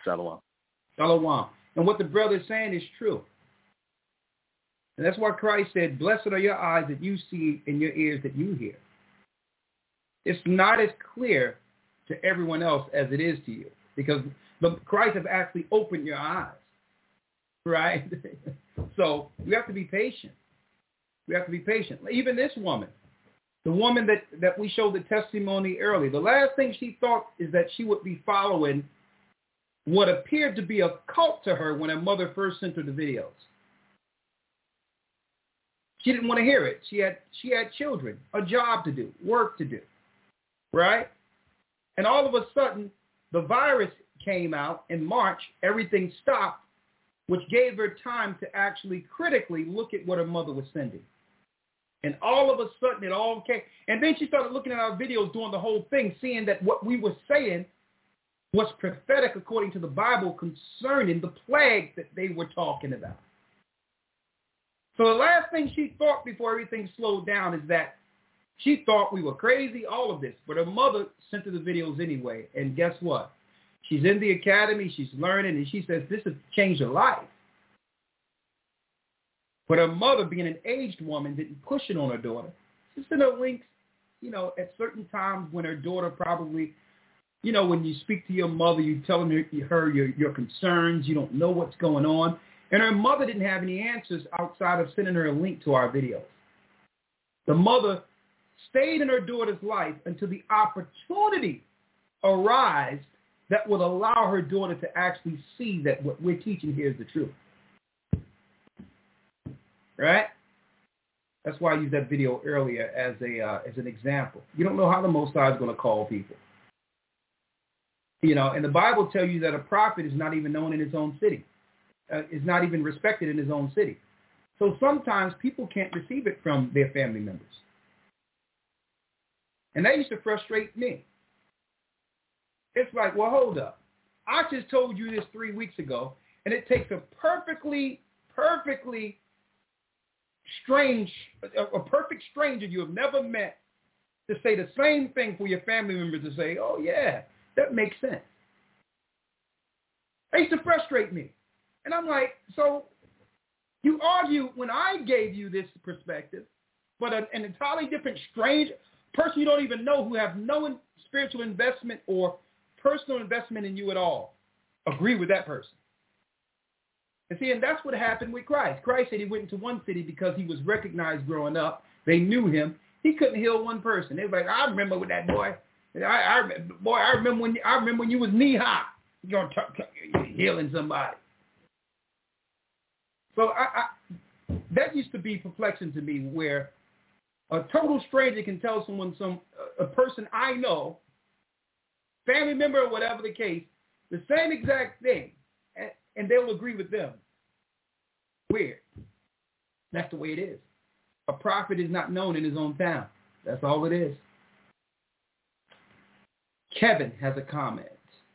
Speaker 3: And what the brother is saying is true. And that's why Christ said, "Blessed are your eyes that you see and your ears that you hear." It's not as clear to everyone else as it is to you, because Christ has actually opened your eyes, right? So we have to be patient. Even this woman, the woman that we showed the testimony earlier, the last thing she thought is that she would be following what appeared to be a cult to her when her mother first sent her the videos. She didn't want to hear it. She had children, a job to do, work to do, right? And all of a sudden, the virus came out in March. Everything stopped, which gave her time to actually critically look at what her mother was sending. And all of a sudden, it all came. And then she started looking at our videos, doing the whole thing, seeing that what we were saying was prophetic according to the Bible concerning the plague that they were talking about. So the last thing she thought before everything slowed down is that she thought we were crazy, all of this. But her mother sent her the videos anyway. And guess what? She's in the academy. She's learning. And she says, this has changed her life. But her mother, being an aged woman, didn't push it on her daughter. She sent her links, at certain times when her daughter probably, when you speak to your mother, you tell her your concerns. You don't know what's going on. And her mother didn't have any answers outside of sending her a link to our videos. The mother stayed in her daughter's life until the opportunity arose that would allow her daughter to actually see that what we're teaching here is the truth. Right? That's why I used that video earlier as an example. You don't know how the Most High is going to call people. And the Bible tells you that a prophet is not even known in his own city, is not even respected in his own city. So sometimes people can't receive it from their family members. And that used to frustrate me. It's like, well, hold up. I just told you this 3 weeks ago, and it takes a perfect stranger you have never met to say the same thing for your family members to say, oh, yeah, that makes sense. It used to frustrate me. And I'm like, so you argue when I gave you this perspective, but an entirely different strange person you don't even know who have no spiritual investment or personal investment in you at all, agree with that person. And see, and that's what happened with Christ. Christ said he went into one city because he was recognized growing up. They knew him. He couldn't heal one person. They were like, I remember with that boy. I remember when you was knee high. You're healing somebody. So that used to be perplexing to me, where a total stranger can tell someone, a person I know, family member or whatever the case, the same exact thing, and they'll agree with them. Weird. That's the way it is. A prophet is not known in his own town. That's all it is. Kevin has a comment.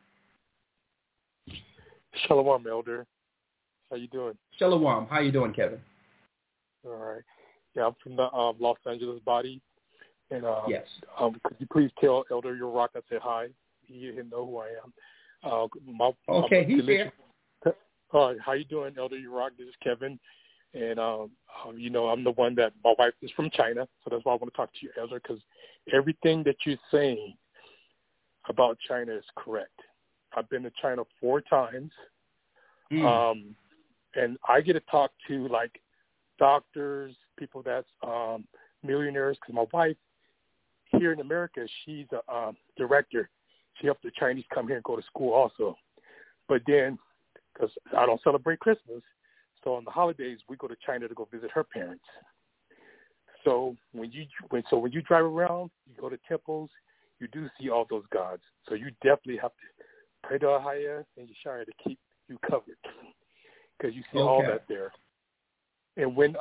Speaker 9: Shalom, Elder. How you doing?
Speaker 3: Shalom. How you doing, Kevin?
Speaker 9: All right. Yeah, I'm from the Los Angeles body. And
Speaker 3: yes.
Speaker 9: Could you please tell Elder Yurok I said hi? He didn't know who I am.
Speaker 3: Okay, he's here.
Speaker 9: How you doing, Elder Yurok? This is Kevin. And, I'm the one that my wife is from China, so that's why I want to talk to you, Elder, because everything that you're saying about China is correct. I've been to China 4 times, and I get to talk to, like, doctors, people that's millionaires, because my wife here in America, she's a director. She helped the Chinese come here and go to school also. But then, because I don't celebrate Christmas, so on the holidays, we go to China to go visit her parents. So when you drive around, you go to temples, you do see all those gods. So you definitely have to pray to Ahaya and Yeshaya to keep you covered, because you see all that there. And when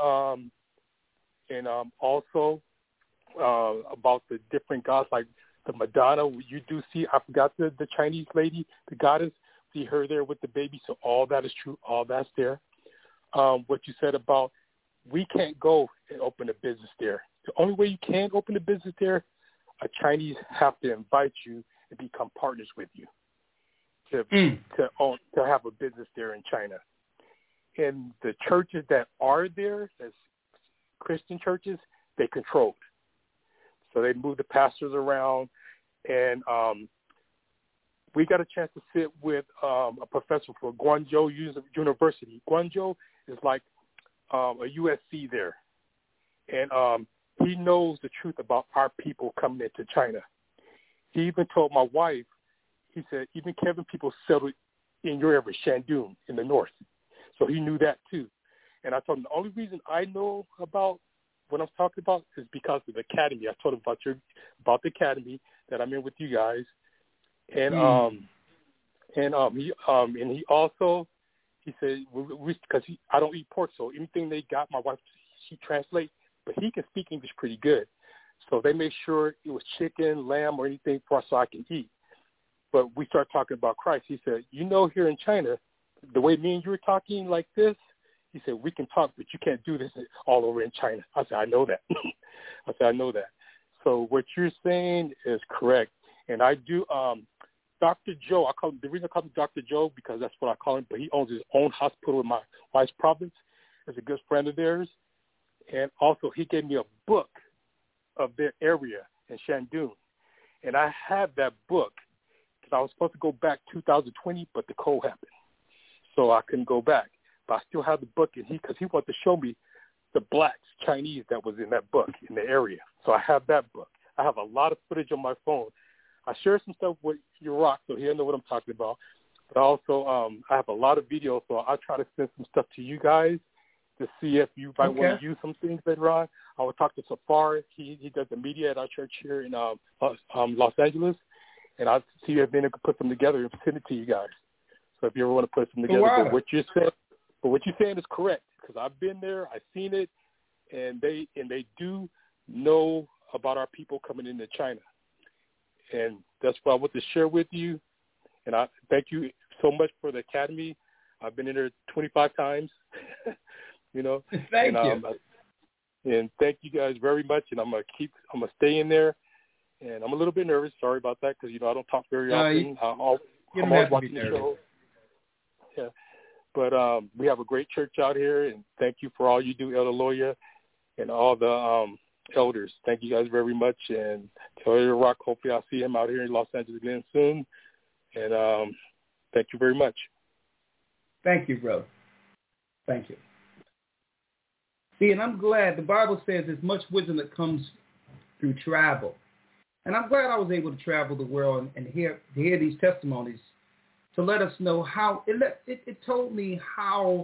Speaker 9: also about the different gods, like the Madonna, you do see, I forgot the Chinese lady, the goddess, see her there with the baby. So all that is true. All that's there. What you said about we can't go and open a business there. The only way you can open a business there, a Chinese have to invite you and become partners with you to have a business there in China. And the churches that are there, as Christian churches, they controlled. So they move the pastors around, and we got a chance to sit with a professor for Guangzhou University. Guangzhou is like a USC there, and he knows the truth about our people coming into China. He even told my wife, he said, even Kevin people settled in your area, Shandong, in the north. So he knew that too. And I told him the only reason I know about what I'm talking about is because of the academy. I told him about the academy that I'm in with you guys. And he also, he said, because I don't eat pork, so anything they got, my wife, she translates, but he can speak English pretty good. So they made sure it was chicken, lamb, or anything for us so I can eat. But we started talking about Christ. He said, here in China, the way me and you were talking like this, he said, we can talk, but you can't do this all over in China. I said, I know that. I know that. So what you're saying is correct. And I do, Dr. Joe, the reason I call him Dr. Joe, because that's what I call him, but he owns his own hospital in my wife's province. He's a good friend of theirs. And also he gave me a book of their area in Shandong. And I have that book because I was supposed to go back 2020, but the cold happened. So I couldn't go back. But I still have the book, and because he wanted to show me the blacks, Chinese, that was in that book in the area. So I have that book. I have a lot of footage on my phone. I share some stuff with Yurok, so he'll know what I'm talking about. But also, I have a lot of videos, so I'll try to send some stuff to you guys to see if you might want to use some things later on. I will talk to Safar. He does the media at our church here in Los Angeles, and I'll see if they can put them together and send it to you guys. So if you ever want to put them together, but what you're saying is correct, because I've been there, I've seen it, and they do know about our people coming into China, and that's what I want to share with you. And I thank you so much for the Academy. I've been in there 25 times. You know,
Speaker 3: thank you.
Speaker 9: And thank you guys very much. And I'm gonna stay in there. And I'm a little bit nervous. Sorry about that, because I don't talk very often. I'm always watching the show. Yeah, but we have a great church out here, and thank you for all you do, Elder Loya, and all the elders. Thank you guys very much. And tell Elder Rock, hopefully I'll see him out here in Los Angeles again soon. And thank you very much.
Speaker 3: Thank you, brother. Thank you. See, and I'm glad the Bible says there's much wisdom that comes through travel. And I'm glad I was able to travel the world and hear these testimonies to let us know how, it told me how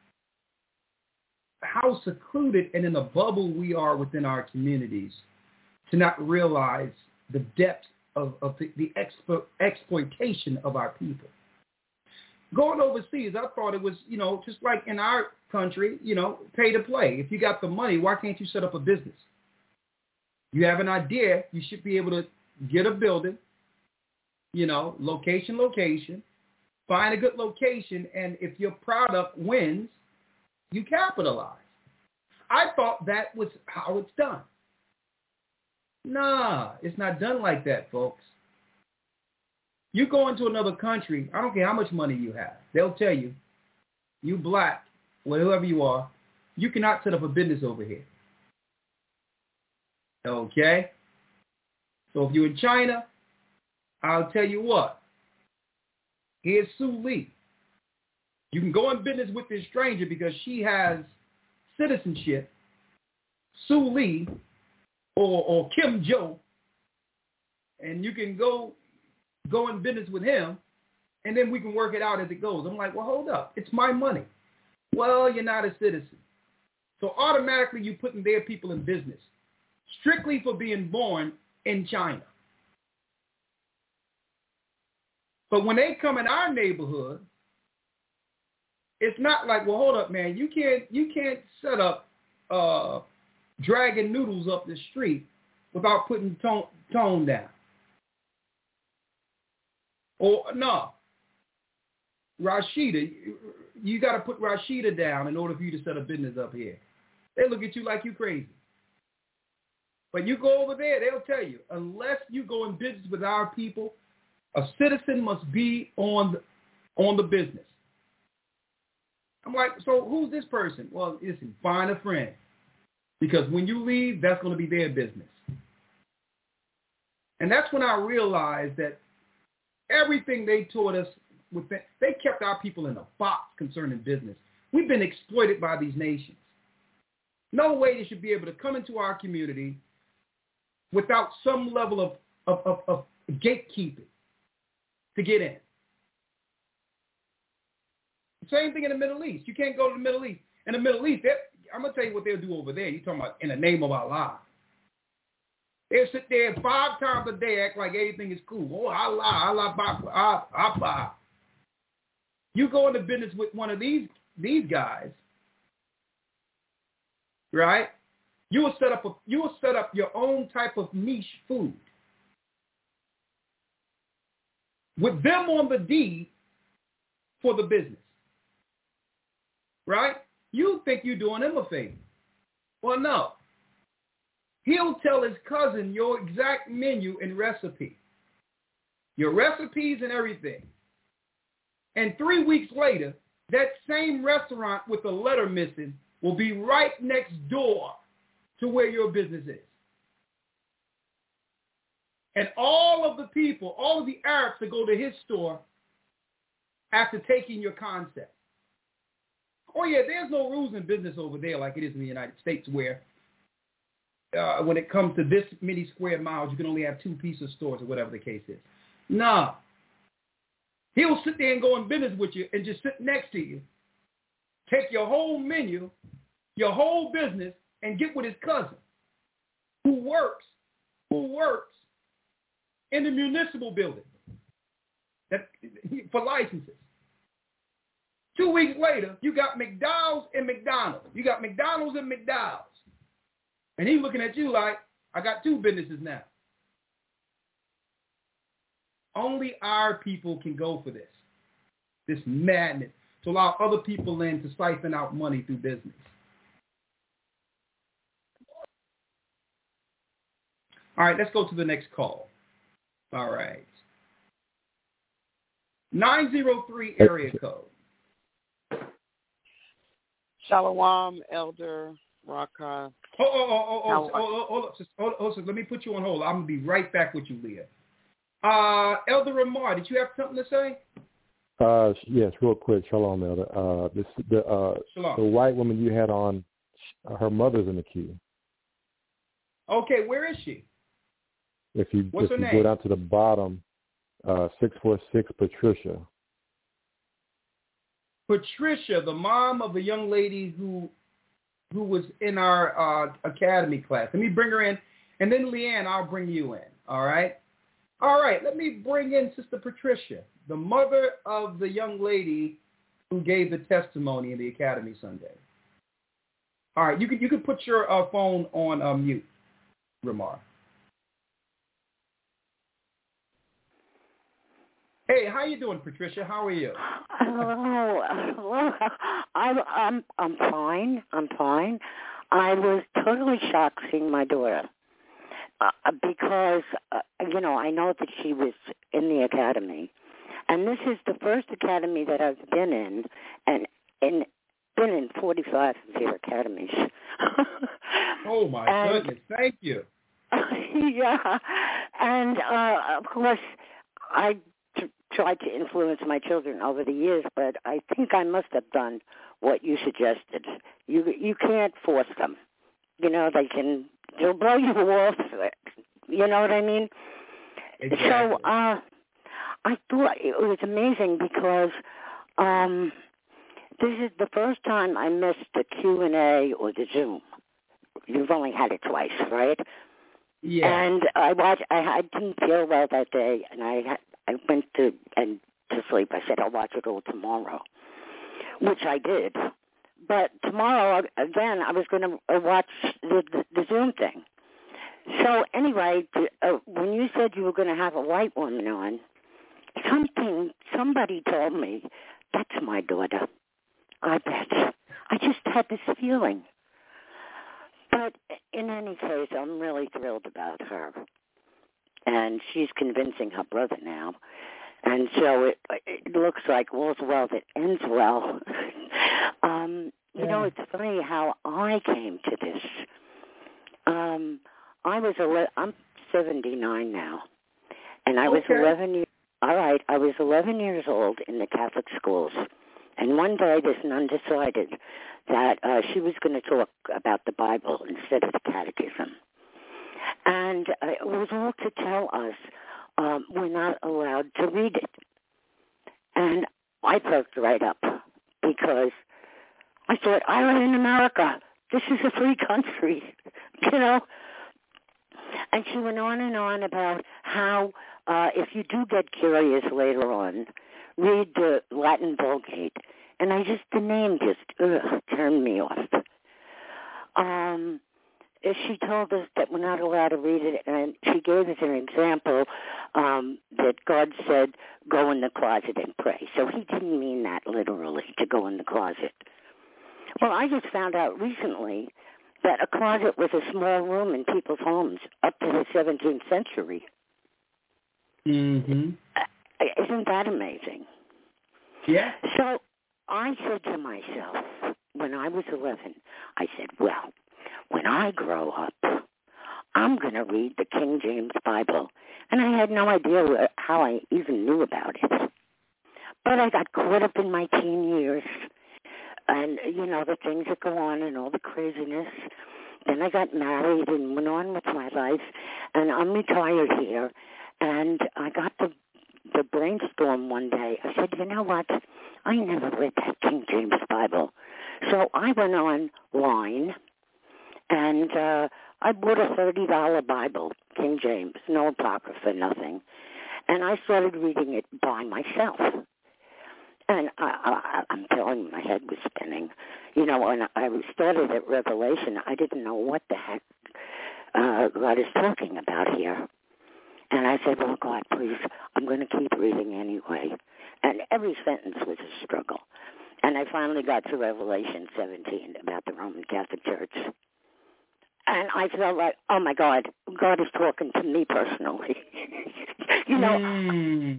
Speaker 3: secluded and in a bubble we are within our communities to not realize the depth of the exploitation of our people. Going overseas, I thought it was, just like in our country, pay to play. If you got the money, why can't you set up a business? You have an idea, you should be able to get a building, location, find a good location, and if your product wins, you capitalize. I thought that was how it's done. Nah, it's not done like that, folks. You go into another country, I don't care how much money you have, they'll tell you, you black, whoever you are, you cannot set up a business over here. Okay? So if you're in China, I'll tell you what. Here's Sue Lee. You can go in business with this stranger because she has citizenship. Sue Lee or Kim Jo, and you can go in business with him, and then we can work it out as it goes. I'm like, well, hold up. It's my money. Well, you're not a citizen. So automatically you're putting their people in business, strictly for being born in China. But when they come in our neighborhood, it's not like, well, hold up, man. You can't set up dragging noodles up the street without putting tone down. Or no, Rashida, you got to put Rashida down in order for you to set a business up here. They look at you like you crazy. But you go over there, they'll tell you, unless you go in business with our people, a citizen must be on the business. I'm like, so who's this person? Well, listen, find a friend. Because when you leave, that's going to be their business. And that's when I realized that everything they taught us, they kept our people in a box concerning business. We've been exploited by these nations. No way they should be able to come into our community without some level of gatekeeping to get in. Same thing in the Middle East. You can't go to the Middle East. In the Middle East, I'm going to tell you what they'll do over there. You're talking about in the name of Allah. They'll sit there 5 times a day, act like everything is cool. Oh, Allah. You go into business with one of these guys, right? You will set up your own type of niche food. With them on the deed for the business. Right? You think you're doing him a favor. Well, no. He'll tell his cousin your exact menu and recipe. Your recipes and everything. And 3 weeks later, that same restaurant with the letter missing will be right next door to where your business is. And all of the people, all of the Arabs that go to his store after taking your concept. Oh, yeah, there's no rules in business over there like it is in the United States where when it comes to this many square miles, you can only have 2 pieces of stores or whatever the case is. No. He'll sit there and go in business with you and just sit next to you, take your whole menu, your whole business and get with his cousin who works in the municipal building for licenses. 2 weeks later, you got McDowell's and McDonald's. You got McDonald's and McDowell's. And he's looking at you like, I got two businesses now. Only our people can go for this madness, to allow other people in to siphon out money through business. All right, let's go to the next call. All right. 903 area code.
Speaker 10: Shalom, Elder Raka.
Speaker 3: Hold on. Let me put you on hold. I'm going to be right back with you, Leah. Elder Amar, did you have something to say?
Speaker 2: Yes, real quick. Shalom, Elder.
Speaker 3: Shalom.
Speaker 2: The white woman you had on, her mother's in the queue.
Speaker 3: Okay, where is she?
Speaker 2: If you
Speaker 3: What's her name?
Speaker 2: Go down to the bottom, 646 Patricia.
Speaker 3: Patricia, the mom of the young lady who was in our academy class. Let me bring her in, and then Leanne, I'll bring you in. All right? All right, let me bring in Sister Patricia, the mother of the young lady who gave the testimony in the academy Sunday. All right, you can put your phone on mute, Ramar. Hey, how you doing, Patricia? How are you?
Speaker 11: Oh, I'm fine. I'm fine. I was totally shocked seeing my daughter because I know that she was in the academy, and this is the first academy that I've been in, and been in 45 of their academies.
Speaker 3: Oh my goodness! Thank you.
Speaker 11: Yeah, and of course I tried to influence my children over the years, but I think I must have done what you suggested. You can't force them. They'll blow you off. You know what I mean?
Speaker 3: Exactly.
Speaker 11: So I thought it was amazing because this is the first time I missed the Q&A or the Zoom. You've only had it twice, right?
Speaker 3: Yeah.
Speaker 11: And I didn't feel well that day, and I went to sleep. I said I'll watch it all tomorrow, which I did. But tomorrow, again, I was going to watch the Zoom thing. So anyway, when you said you were going to have a white woman on, somebody told me, that's my daughter. I bet. I just had this feeling. But in any case, I'm really thrilled about her. And she's convincing her brother now. And so it looks like all's well that ends well. It's funny how I came to this. I'm 79 now. And I was 11 years. All right, I was 11 years old in the Catholic schools. And one day this nun decided that she was going to talk about the Bible instead of the catechism. And it was all to tell us we're not allowed to read it. And I perked right up because I thought, I live in America. This is a free country, And she went on and on about how if you do get curious later on, read the Latin Vulgate. And the name just turned me off. She told us that we're not allowed to read it, and she gave us an example that God said, go in the closet and pray. So he didn't mean that literally, to go in the closet. Well, I just found out recently that a closet was a small room in people's homes up to the 17th century.
Speaker 3: Mm-hmm.
Speaker 11: Isn't that amazing?
Speaker 3: Yeah.
Speaker 11: So I said to myself, when I was 11, I said, well, when I grow up, I'm going to read the King James Bible. And I had no idea how I even knew about it. But I got caught up in my teen years and, the things that go on and all the craziness. Then I got married and went on with my life. And I'm retired here. And I got the brainstorm one day. I said, you know what? I never read that King James Bible. So I went online, and I bought a $30 Bible, King James, no Apocrypha, nothing. And I started reading it by myself. And I'm telling you, my head was spinning. You know, when I started at Revelation, I didn't know what the heck God is talking about here. And I said, oh, God, please, I'm going to keep reading anyway. And every sentence was a struggle. And I finally got to Revelation 17 about the Roman Catholic Church. And I felt like, oh, my God, God is talking to me personally. You know,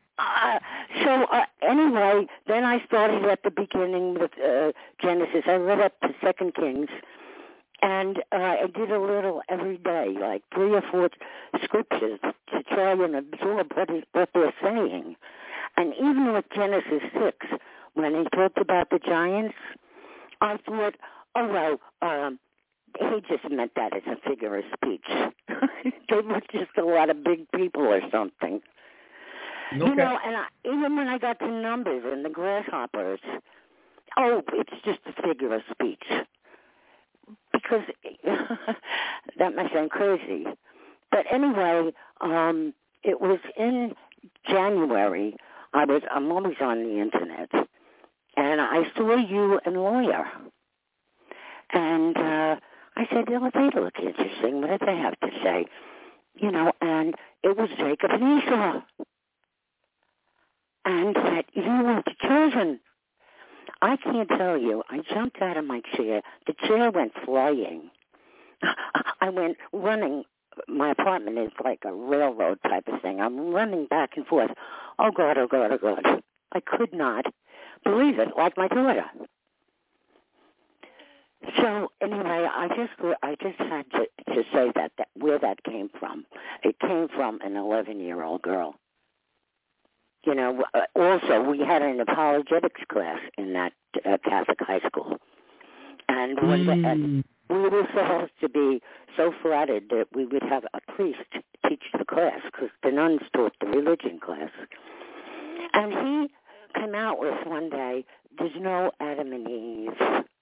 Speaker 11: anyway, then I started at the beginning with Genesis. I read up to 2 Kings, and I did a little every day, like 3 or 4 scriptures to try and absorb what they're saying. And even with Genesis 6, when he talked about the giants, I thought, oh, well, he just meant that as a figure of speech. They were just a lot of big people or something. Okay. You know, and even when I got to Numbers and the grasshoppers, it's just a figure of speech. Because that might sound crazy. But anyway, it was in January. I'm always on the internet. And I saw you and Lawyer. And I said, oh, they look interesting. What did they have to say? You know, and it was Jacob and Esau. And that you were the children. I can't tell you. I jumped out of my chair. The chair went flying. I went running. My apartment is like a railroad type of thing. I'm running back and forth. Oh, God, oh, God, oh, God. I could not believe it, like my daughter. So anyway, I just had to say that where that came from. It came from an 11-year-old girl. You know, also we had an apologetics class in that Catholic high school, and we were supposed to be so flattered that we would have a priest teach the class because the nuns taught the religion class. And he came out with one day, there's no Adam and Eve.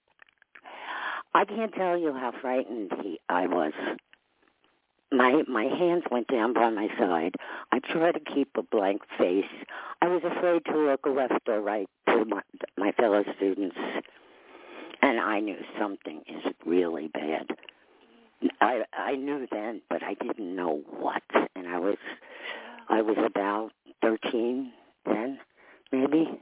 Speaker 11: I can't tell you how frightened I was. My hands went down by my side. I tried to keep a blank face. I was afraid to look left or right to my fellow students. And I knew something is really bad. I knew then, but I didn't know what. And I was about 13 then, maybe.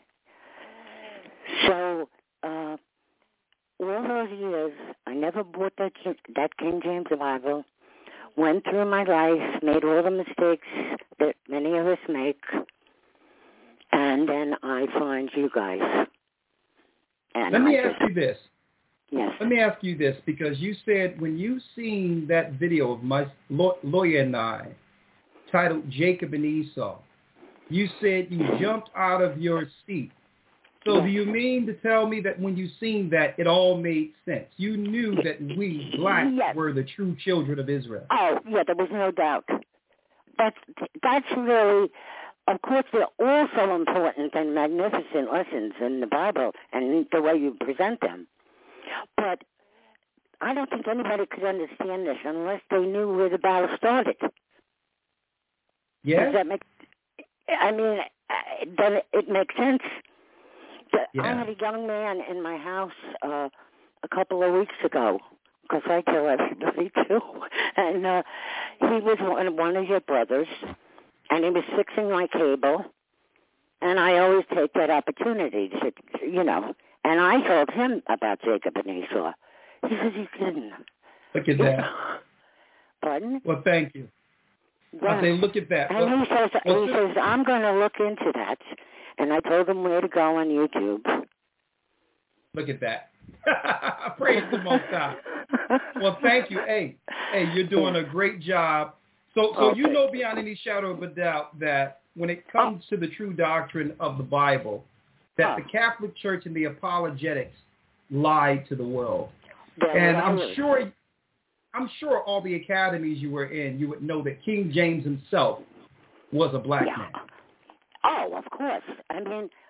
Speaker 11: So all those years, I never bought that King James Bible. Went through my life, made all the mistakes that many of us make, and then I find you guys. And
Speaker 3: Let me ask you this.
Speaker 11: Yes.
Speaker 3: Let me ask you this, because you said when you seen that video of my Lawyer and I, titled Jacob and Esau, you said you jumped out of your seat. So yes. Do you mean to tell me that when you seen that, it all made sense? You knew that we blacks yes. were the true children of Israel.
Speaker 11: Oh, yeah, there was no doubt. That's really, of course, they're all so important and magnificent lessons in the Bible and the way you present them. But I don't think anybody could understand this unless they knew where the battle started.
Speaker 3: Yeah.
Speaker 11: Does that make? I mean, then it makes sense. Yeah. I had a young man in my house a couple of weeks ago, because I tell everybody too, and he was one of your brothers, and he was fixing my cable, and I always take that opportunity to, you know, and I told him about Jacob and Esau. He says he didn't.
Speaker 3: Look at that.
Speaker 11: Pardon?
Speaker 3: Well, thank you. Yeah. I say, look at that.
Speaker 11: And he says, I'm going to look into that. And I told him where to go on YouTube.
Speaker 3: Look at that. Praise the Most High. Well, thank you. Hey, you're doing a great job. So okay. You know beyond any shadow of a doubt that when it comes to the true doctrine of the Bible, that the Catholic Church and the apologetics lied to the world. And I'm sure all the academies you were in, you would know that King James himself was a black man.
Speaker 11: Oh, of course. I mean,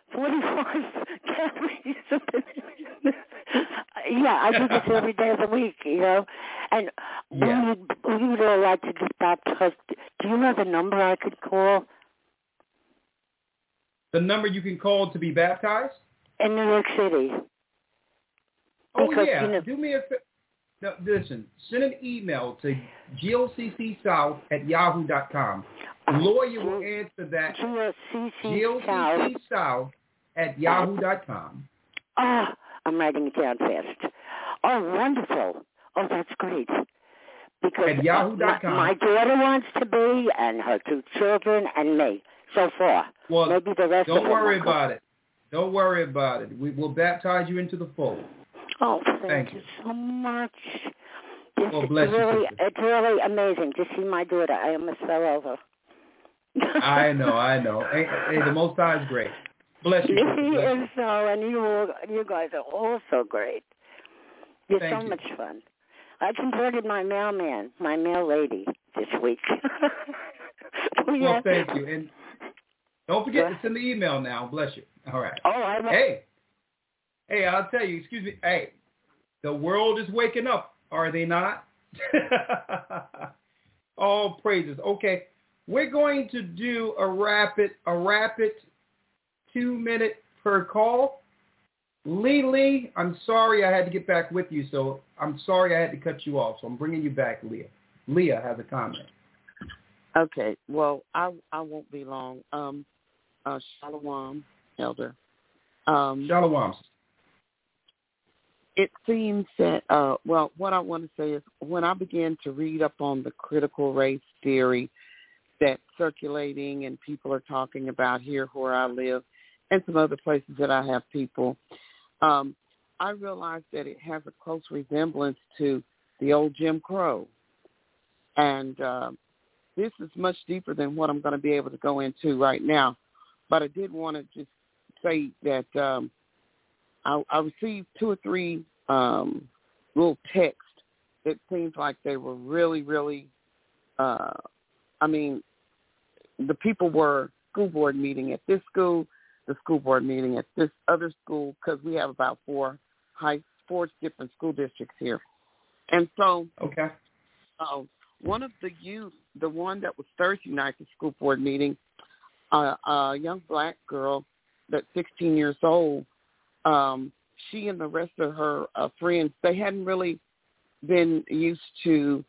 Speaker 11: 45 calories a minute. Yeah, I do this every day of the week, And we would all like to get baptized. Do you have a number I could call?
Speaker 3: The number you can call to be baptized?
Speaker 11: In New York City.
Speaker 3: Oh, because, do me a favor. No, listen, send an email to gilccsouth@yahoo.com. Lawyer will answer that. gilccsouth@yahoo.com.
Speaker 11: I'm writing it down fast. Oh, wonderful. Oh, that's great. Because
Speaker 3: at yahoo.com.
Speaker 11: My daughter wants to be, and her 2 children, and me, so far.
Speaker 3: Well,
Speaker 11: maybe the rest
Speaker 3: don't worry about it. Don't worry about it. We will baptize you into the fold.
Speaker 11: Oh, thank you so much.
Speaker 3: Well, bless you.
Speaker 11: It's really amazing to see my daughter. I almost fell over.
Speaker 3: I know. Hey, the Most High is great. Bless you.
Speaker 11: He is so, and you guys are all so great. You're so much fun. I converted my mailman, my mail lady, this week.
Speaker 3: Well, thank you. And don't forget to send the email now. Bless you. All right.
Speaker 11: Oh, I will.
Speaker 3: Hey, I'll tell you, excuse me. Hey, the world is waking up, are they not? All praises. Okay, we're going to do a rapid 2-minute per call. Lee, I'm sorry I had to get back with you, so I'm sorry I had to cut you off, so I'm bringing you back, Leah. Leah has a comment.
Speaker 10: Okay, well, I won't be long. Shalom, Elder.
Speaker 3: Shalom.
Speaker 10: It seems that, what I want to say is when I began to read up on the critical race theory that's circulating and people are talking about here where I live and some other places that I have people, I realized that it has a close resemblance to the old Jim Crow. And this is much deeper than what I'm going to be able to go into right now. But I did want to just say that I received 2 or 3 little texts that seemed like they were really, really, the people were school board meeting at this school, the school board meeting at this other school, because we have about 4 different school districts here. And so one of the youth, the one that was Thursday night, the school board meeting, a young black girl that's 16 years old, she and the rest of her friends, they hadn't really been used to,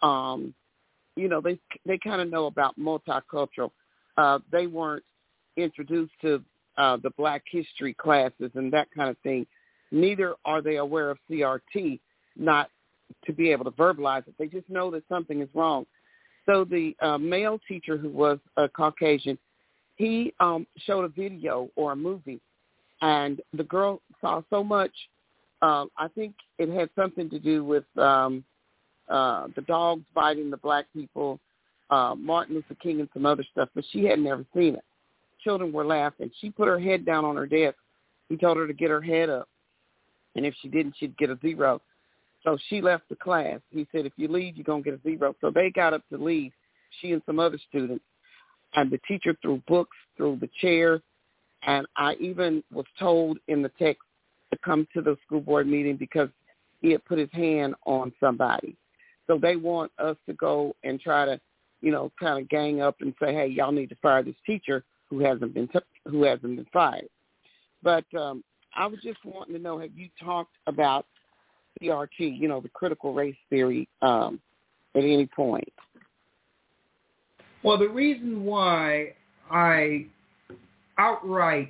Speaker 10: they kind of know about multicultural. They weren't introduced to the Black history classes and that kind of thing. Neither are they aware of CRT, not to be able to verbalize it. They just know that something is wrong. So the male teacher, who was a Caucasian, he showed a video or a movie, and the girl saw so much. I think it had something to do with the dogs biting the black people, Martin Luther King and some other stuff, but she had never seen it. Children were laughing. She put her head down on her desk. He told her to get her head up, and if she didn't, she'd get a 0. So she left the class. He said, if you leave, you're going to get a 0. So they got up to leave, she and some other students, and the teacher threw books through the chairs, and I even was told in the text to come to the school board meeting because he had put his hand on somebody. So they want us to go and try to, kind of gang up and say, hey, y'all need to fire this teacher who hasn't been fired. But I was just wanting to know, have you talked about CRT, the critical race theory, at any point?
Speaker 3: Well, the reason why I outright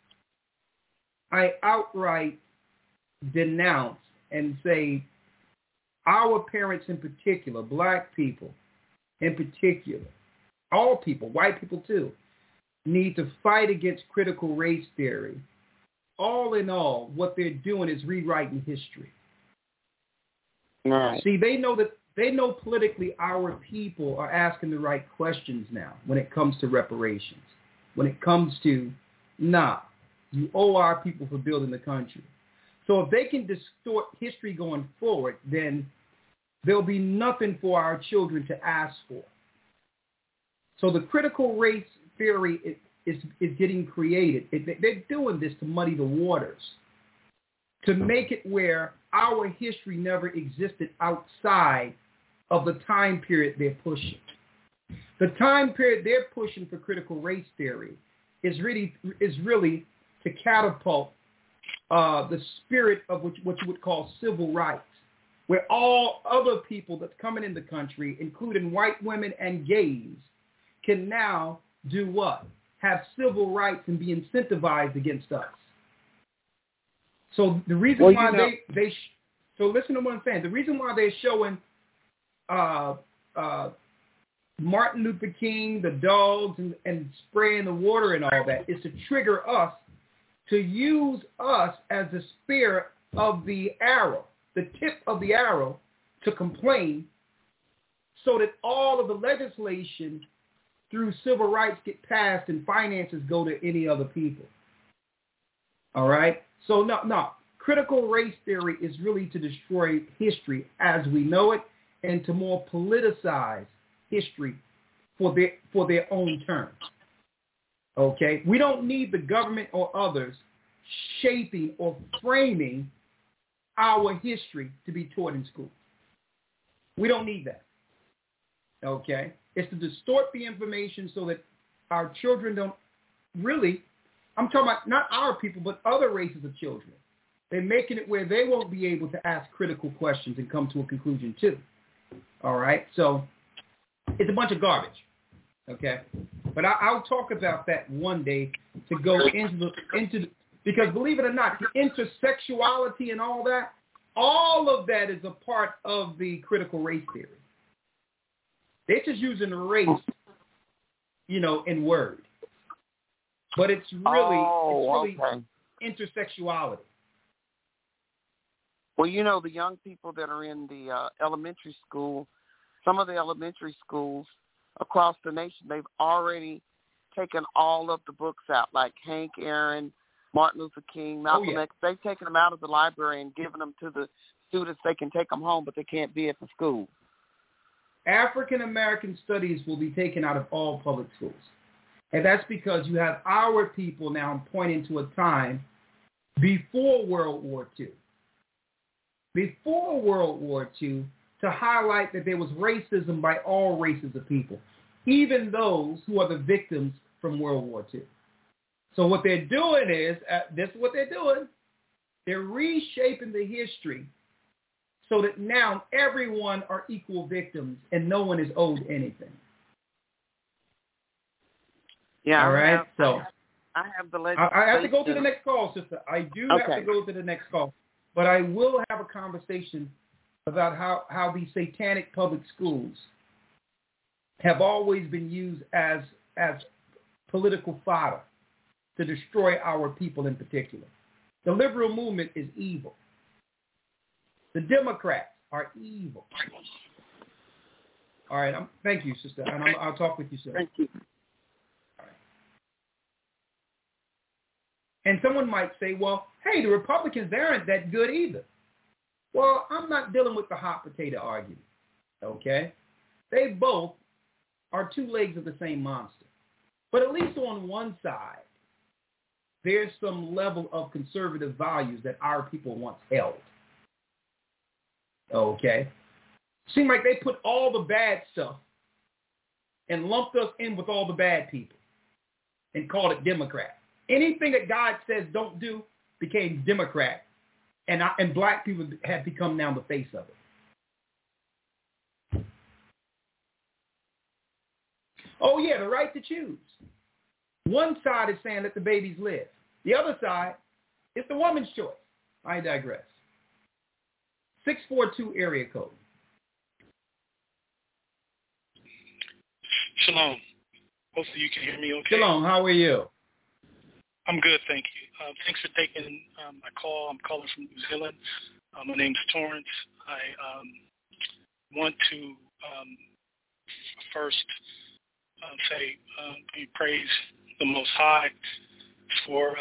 Speaker 3: denounce and say our parents in particular, black people in particular, all people, white people too, need to fight against critical race theory. All in all, what they're doing is rewriting history.
Speaker 10: Right.
Speaker 3: See, they know politically our people are asking the right questions now when it comes to reparations, when it comes to, you owe our people for building the country. So if they can distort history going forward, then there'll be nothing for our children to ask for. So the critical race theory is getting created. They're doing this to muddy the waters, to make it where our history never existed outside of the time period they're pushing. The time period they're pushing for critical race theory is really to catapult the spirit of what you would call civil rights, where all other people that's coming in the country, including white women and gays, can now do what? Have civil rights and be incentivized against us. So the reason why so listen to what I'm saying. The reason why they're showing Martin Luther King, the dogs, and spraying the water and all that is to trigger us, to use us as the spear of the arrow, the tip of the arrow, to complain, so that all of the legislation through civil rights get passed and finances go to any other people. All right? So no. Critical race theory is really to destroy history as we know it and to more politicize history for their own terms. Okay? We don't need the government or others shaping or framing our history to be taught in school. We don't need that. Okay? It's to distort the information so that our children don't really, I'm talking about not our people, but other races of children. They're making it where they won't be able to ask critical questions and come to a conclusion too. All right? So it's a bunch of garbage. Okay? But I'll talk about that one day to go into because believe it or not, the intersexuality and all of that is a part of the critical race theory. They're just using race, in word. But it's really intersexuality.
Speaker 10: Well, the young people that are in the elementary school, some of the elementary schools across the nation, they've already taken all of the books out, like Hank Aaron, Martin Luther King, Malcolm X. They've taken them out of the library and given them to the students. They can take them home, but they can't be at the school.
Speaker 3: African American studies will be taken out of all public schools. And that's because you have our people now pointing to a time before World War II. Before World War II, to highlight that there was racism by all races of people, even those who are the victims from World War II. So what they're doing is, this is what they're doing, they're reshaping the history so that now everyone are equal victims and no one is owed anything.
Speaker 10: Yeah.
Speaker 3: All right.
Speaker 10: I have the legislation.
Speaker 3: I have to go to the next call, sister. I do have to go to the next call. But I will have a conversation about how these satanic public schools have always been used as political fodder to destroy our people in particular. The liberal movement is evil. The Democrats are evil. All right. Thank you, sister. And I'll talk with you soon.
Speaker 10: Thank you.
Speaker 3: All right. And someone might say, well, hey, the Republicans, they aren't that good either. Well, I'm not dealing with the hot potato argument, okay? They both are two legs of the same monster. But at least on one side, there's some level of conservative values that our people once held, okay? Seemed like they put all the bad stuff and lumped us in with all the bad people and called it Democrat. Anything that God says don't do became Democrat, and black people have become now the face of it. Oh, yeah, the right to choose. One side is saying let the babies live. The other side, it's the woman's choice. I digress. 642 area code.
Speaker 12: Shalom. Hopefully you can hear me okay.
Speaker 3: Shalom, how are you?
Speaker 12: I'm good, thank you. Thanks for taking my call. I'm calling from New Zealand. My name's Torrance. I want to first say we praise the Most High for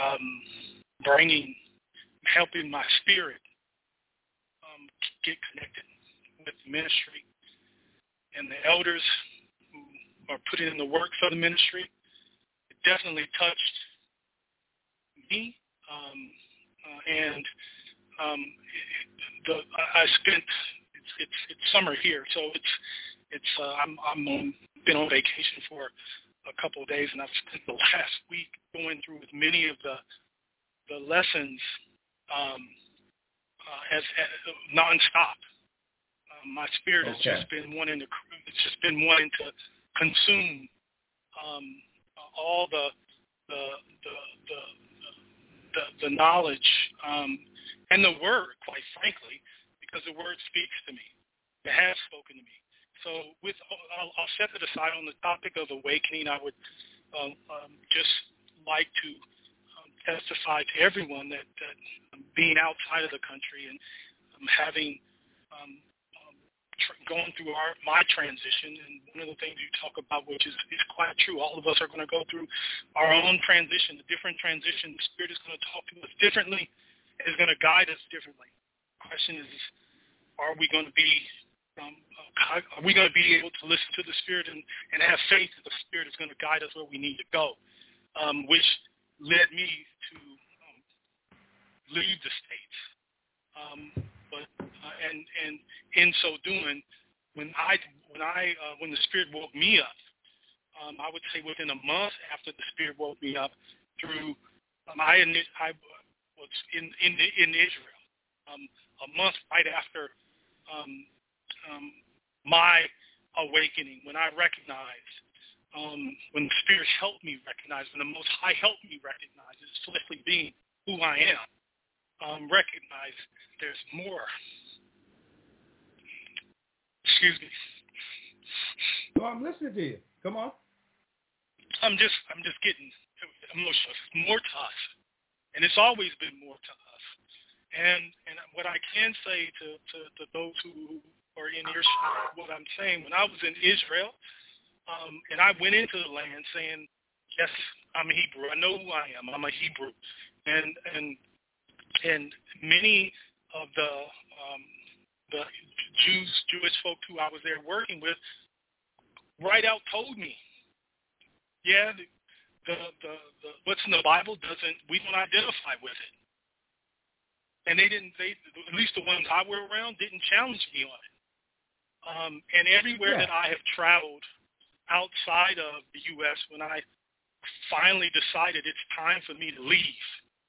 Speaker 12: helping my spirit get connected with the ministry and the elders who are putting in the work for the ministry. It definitely touched me. I spent it's summer here, so I'm been on vacation for a couple of days, and I've spent the last week going through with many of the lessons as nonstop. My spirit has just been wanting to consume all the knowledge and the word, quite frankly, because the word speaks to me. It has spoken to me. So I'll set it aside on the topic of awakening. I would just like to testify to everyone that being outside of the country and having going through my transition, and one of the things you talk about, which is quite true, all of us are going to go through our own transition, a different transition. The Spirit is going to talk to us differently, and is going to guide us differently. The question is, are we going to be able to listen to the Spirit and have faith that the Spirit is going to guide us where we need to go, which led me to leave the States. But in so doing, when the Spirit woke me up, I would say within a month after the Spirit woke me up, through I was in Israel, a month right after my awakening, when I recognized, when the Spirit helped me recognize, when the Most High helped me recognize this fleshly being who I am, recognize there's more. Excuse me.
Speaker 3: Oh, I'm listening to you. Come on.
Speaker 12: I'm just getting emotional. It's more to us, and it's always been more to us. And what I can say to those who are in earshot, what I'm saying, when I was in Israel, and I went into the land saying, yes, I'm a Hebrew. I know who I am. I'm a Hebrew, and many of the Jewish folk who I was there working with, right out told me, yeah, the what's in the Bible we don't identify with it. And they, at least the ones I were around, didn't challenge me on it. And everywhere that I have traveled outside of the U.S., when I finally decided it's time for me to leave,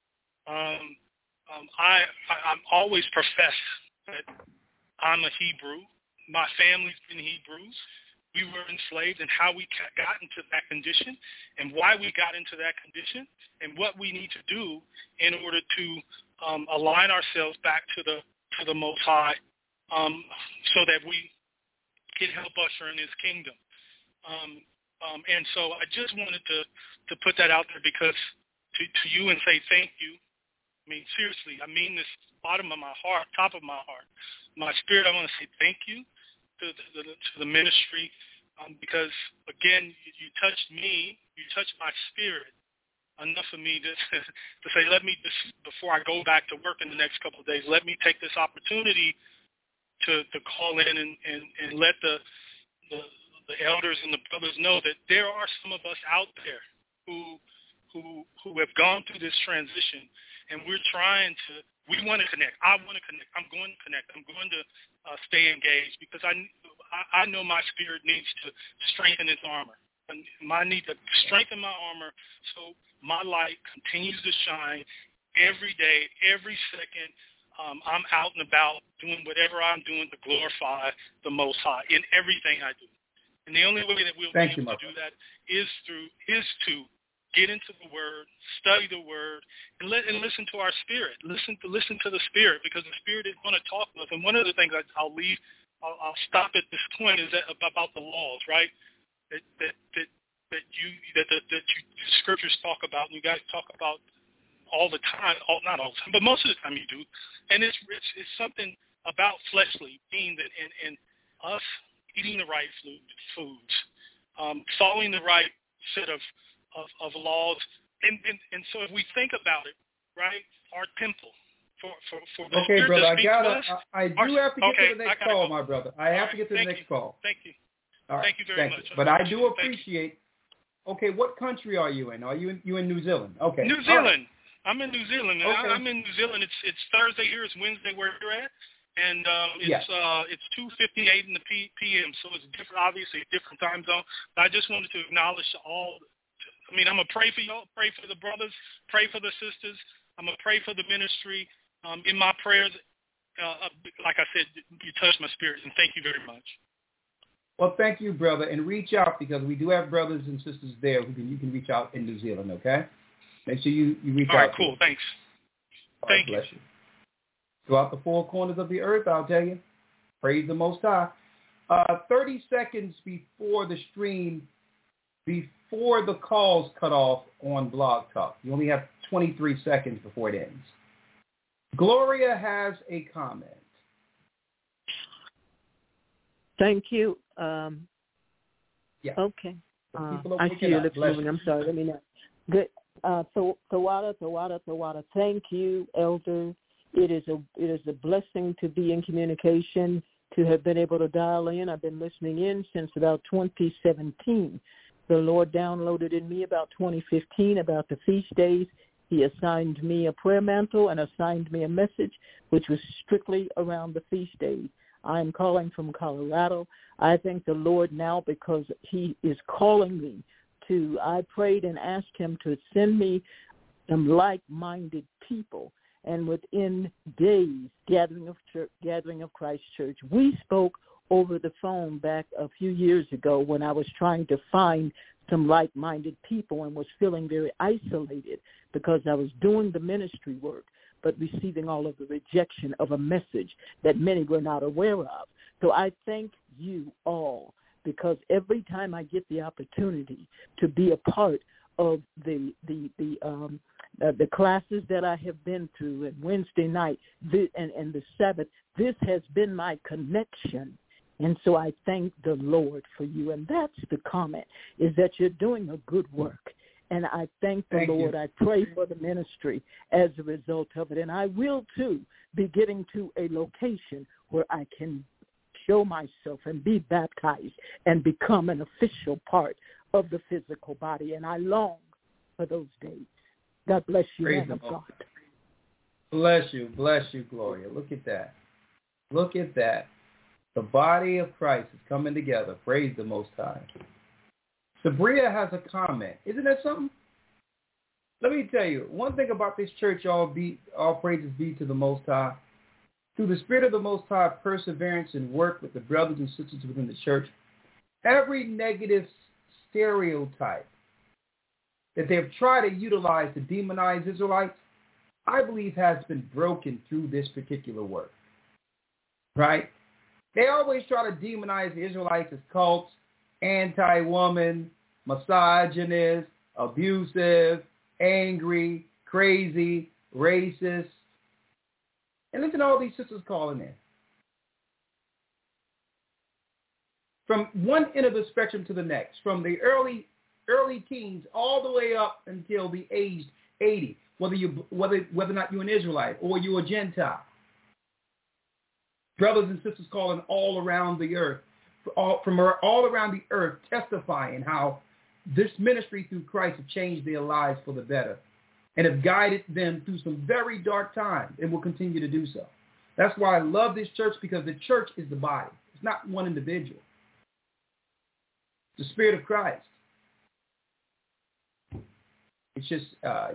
Speaker 12: I'm always professed that I'm a Hebrew. My family's been Hebrews. We were enslaved, and how we got into that condition, and why we got into that condition, and what we need to do in order to align ourselves back to the Most High, so that we can help usher in His kingdom. And so I just wanted to put that out there, because to you, and say thank you. I mean, seriously, I mean this bottom of my heart, top of my heart, my spirit. I want to say thank you to the ministry, because again, you touched me, you touched my spirit enough for me to say, let me just, before I go back to work in the next couple of days, let me take this opportunity to call in and let the elders and the brothers know that there are some of us out there who have gone through this transition, and we want to connect. I want to connect. I'm going to connect. I'm going to stay engaged, because I know my spirit needs to strengthen its armor. I need to strengthen my armor so my light continues to shine every day, every second. I'm out and about doing whatever I'm doing to glorify the Most High in everything I do. And the only way that we'll be able to do that is to get into the Word, study the Word, and listen to our spirit. Listen to the Spirit, because the Spirit is going to talk to us. And one of the things I'll stop at this point is that about the laws, right? That scriptures talk about, and you guys talk about all the time. Not all the time, but most of the time you do. And it's something about fleshly being that, and us eating the right foods, following the right set of laws, and so if we think about it, right, our temple for the
Speaker 3: okay,
Speaker 12: Spirit
Speaker 3: brother, I do have to get to the next call,
Speaker 12: go.
Speaker 3: My brother. I have to get to the next call.
Speaker 12: Thank you.
Speaker 3: All right.
Speaker 12: Thank you very much.
Speaker 3: But I do appreciate Okay, what country are you in? Are you in New Zealand? Okay.
Speaker 12: New Zealand. Right. I'm in New Zealand.
Speaker 3: Okay.
Speaker 12: I'm in New Zealand. It's Thursday here. It's Wednesday where you're at, and it's 2:58 in the p.m. So it's different, obviously a different time zone. But I just wanted to acknowledge all. I mean, I'm gonna pray for y'all, pray for the brothers, pray for the sisters. I'm gonna pray for the ministry. In my prayers, like I said, you touched my spirit, and thank you very much.
Speaker 3: Well, thank you, brother, and reach out because we do have brothers and sisters there who you can reach out in New Zealand, okay? Make sure you reach out.
Speaker 12: All right, cool. Thanks.
Speaker 3: Thank you. Bless you. Throughout the four corners of the earth, I'll tell you, praise the Most High. 30 seconds before the stream, before the calls cut off on Blog Talk. You only have 23 seconds before it ends. Gloria has a comment.
Speaker 13: Thank you.
Speaker 3: Yeah.
Speaker 13: Okay. I see your lips moving. I'm sorry. Let me know. Good. Tawada. Thank you, Elder. It is a blessing to be in communication, to have been able to dial in. I've been listening in since about 2017. The Lord downloaded in me about 2015 about the feast days. He assigned me a prayer mantle and assigned me a message, which was strictly around the feast days. I'm calling from Colorado. I thank the Lord now because he is calling me to, I prayed and asked him to send me some like-minded people. And within days, Gathering of Christ Church, we spoke over the phone back a few years ago when I was trying to find some like-minded people and was feeling very isolated because I was doing the ministry work, but receiving all of the rejection of a message that many were not aware of. So I thank you all because every time I get the opportunity to be a part of the classes that I have been through, and Wednesday night and the Sabbath, this has been my connection. And so I thank the Lord for you. And that's the comment, is that you're doing a good work. And I thank the Lord. I pray for the ministry as a result of it. And I will, too, be getting to a location where I can show myself and be baptized and become an official part of the physical body. And I long for those days. God bless you, man of God.
Speaker 3: Bless you, Gloria. Look at that. Look at that. The body of Christ is coming together. Praise the Most High. Sabria has a comment. Isn't that something? Let me tell you, one thing about this church, all praises be to the Most High. Through the Spirit of the Most High, perseverance and work with the brothers and sisters within the church, every negative stereotype that they've tried to utilize to demonize Israelites, I believe has been broken through this particular work. Right? They always try to demonize the Israelites as cults, anti-woman, misogynist, abusive, angry, crazy, racist. And listen to all these sisters calling in. From one end of the spectrum to the next, from the early teens all the way up until the aged 80, whether or not you're an Israelite or you're a Gentile. Brothers and sisters calling all around the earth, from all around the earth, testifying how this ministry through Christ has changed their lives for the better and have guided them through some very dark times and will continue to do so. That's why I love this church, because the church is the body. It's not one individual. The Spirit of Christ. It's just,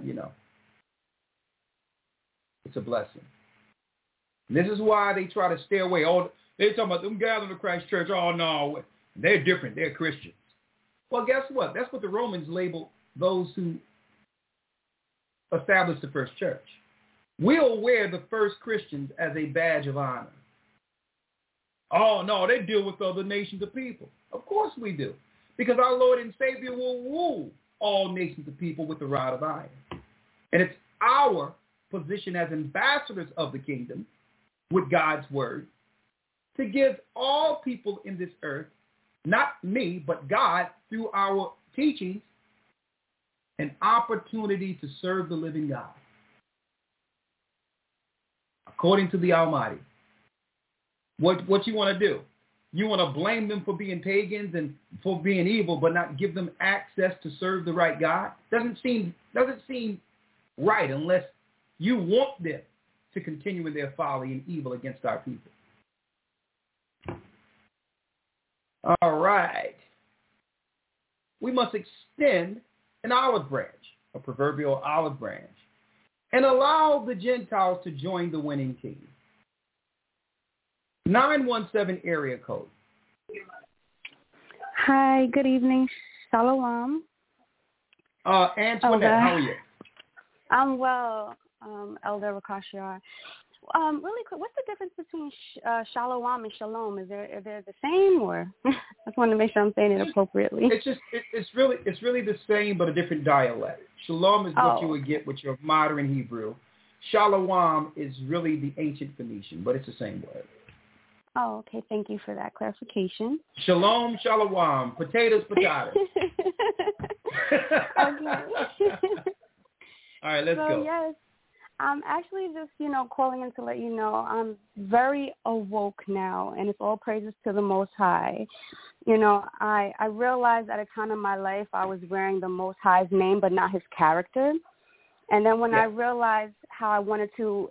Speaker 3: it's a blessing. And this is why they try to stay away. Oh, they're talking about them Gathering of Christ Church. Oh, no, they're different. They're Christians. Well, guess what? That's what the Romans labeled those who established the first church. We'll wear the first Christians as a badge of honor. Oh, no, they deal with other nations of people. Of course we do. Because our Lord and Savior will rule all nations of people with the rod of iron. And it's our position as ambassadors of the kingdom with God's word to give all people in this earth, not me, but God, through our teachings, an opportunity to serve the living God according to the Almighty. What you want to do? You want to blame them for being pagans and for being evil, but not give them access to serve the right God? Doesn't seem right unless you want them to continue in their folly and evil against our people. All right. We must extend an olive branch, a proverbial olive branch, and allow the Gentiles to join the winning team. 917 area code.
Speaker 14: Hi, good evening. Shalom.
Speaker 3: Antoinette, how are you?
Speaker 14: I'm well, Elder Rakashiyar. Really quick, what's the difference between shalom and shalom? Are they the same, or I just want to make sure I'm saying it appropriately?
Speaker 3: It's really the same, but a different dialect. Shalom is what you would get with your modern Hebrew. Shalom is really the ancient Phoenician, but it's the same word.
Speaker 14: Oh, okay. Thank you for that clarification.
Speaker 3: Shalom, shalom, potatoes, potatoes.
Speaker 14: Okay.
Speaker 3: All right, let's go.
Speaker 14: Yes, I'm actually just, calling in to let you know I'm very awoke now, and it's all praises to the Most High. I realized at a time in my life I was wearing the Most High's name, but not his character. And then when I realized how I wanted to,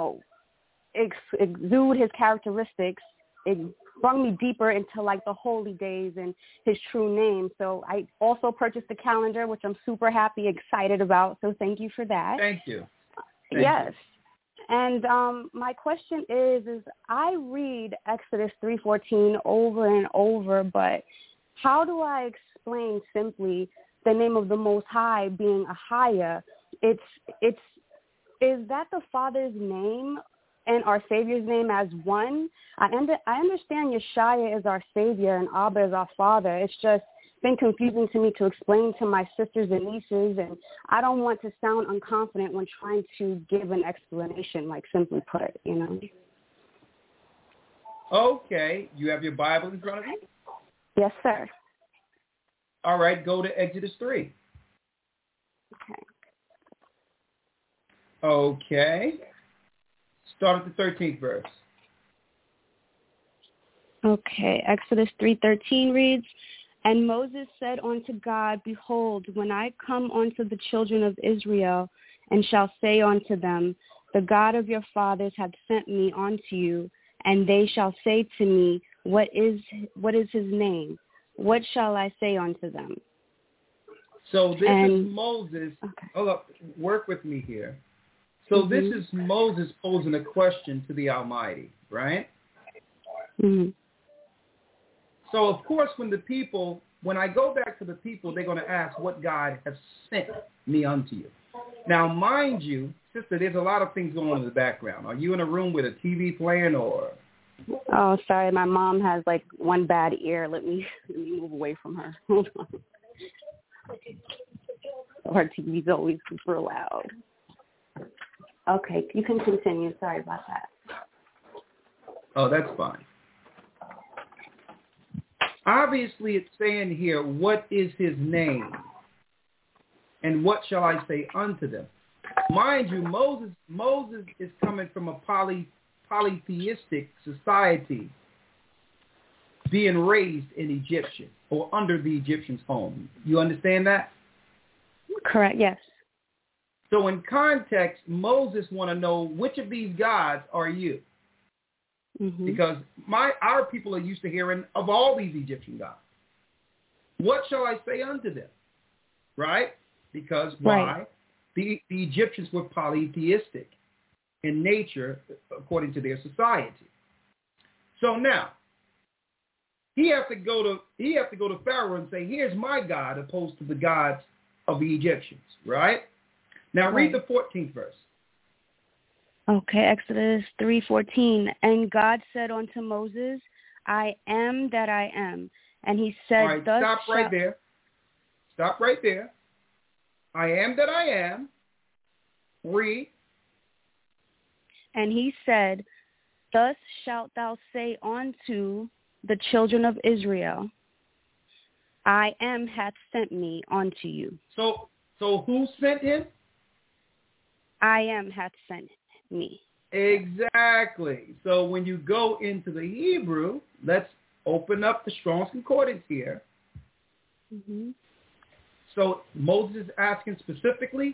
Speaker 14: exude his characteristics, it brought me deeper into like the holy days and his true name. So I also purchased a calendar, which I'm super happy, excited about. So thank you for that.
Speaker 3: Thank you.
Speaker 14: Yes. And my question is I read Exodus 3:14 over and over, but how do I explain simply the name of the Most High being Ahia? Is that the Father's name and our Savior's name as one? I understand Yeshua is our Savior and Abba is our Father. It's just been confusing to me to explain to my sisters and nieces, and I don't want to sound unconfident when trying to give an explanation, like simply put,
Speaker 3: Okay. You have your Bible in front of you?
Speaker 14: Yes, sir.
Speaker 3: All right. Go to Exodus 3. Okay. Start at the 13th verse.
Speaker 14: Okay. Exodus 3:13 reads, "And Moses said unto God, Behold, when I come unto the children of Israel, and shall say unto them, The God of your fathers hath sent me unto you, and they shall say to me, What is his name? What shall I say unto them?"
Speaker 3: So this is Moses. Okay. Hold up. Work with me here. So this is Moses posing a question to the Almighty, right?
Speaker 14: Mm-hmm.
Speaker 3: So, of course, when I go back to the people, they're going to ask what God has sent me unto you. Now, mind you, sister, there's a lot of things going on in the background. Are you in a room with a TV playing or?
Speaker 14: Oh, sorry. My mom has like one bad ear. Let me move away from her. Hold on. Her TV's always super loud. Okay, you can continue. Sorry about that.
Speaker 3: Oh, that's fine. Obviously, it's saying here, what is his name? And what shall I say unto them? Mind you, Moses is coming from a polytheistic society, being raised in Egyptian or under the Egyptian's home. You understand that?
Speaker 14: Correct, yes.
Speaker 3: So in context, Moses want to know which of these gods are you? Mm-hmm. Because our people are used to hearing of all these Egyptian gods. What shall I say unto them? Right? Because why?
Speaker 14: Right.
Speaker 3: The Egyptians were polytheistic in nature according to their society. So now he have to go to Pharaoh and say, here's my God opposed to the gods of the Egyptians, right? Now read the 14th verse.
Speaker 14: Okay, Exodus 3:14. "And God said unto Moses, I am that I am. And he said,
Speaker 3: all right, stop right there. Stop right there. I am that I am. Read.
Speaker 14: "And he said, Thus shalt thou say unto the children of Israel, I am hath sent me unto you."
Speaker 3: So who sent him?
Speaker 14: I am hath sent me.
Speaker 3: Exactly. So when you go into the Hebrew, let's open up the Strong's Concordance here.
Speaker 14: Mm-hmm. So
Speaker 3: Moses is asking specifically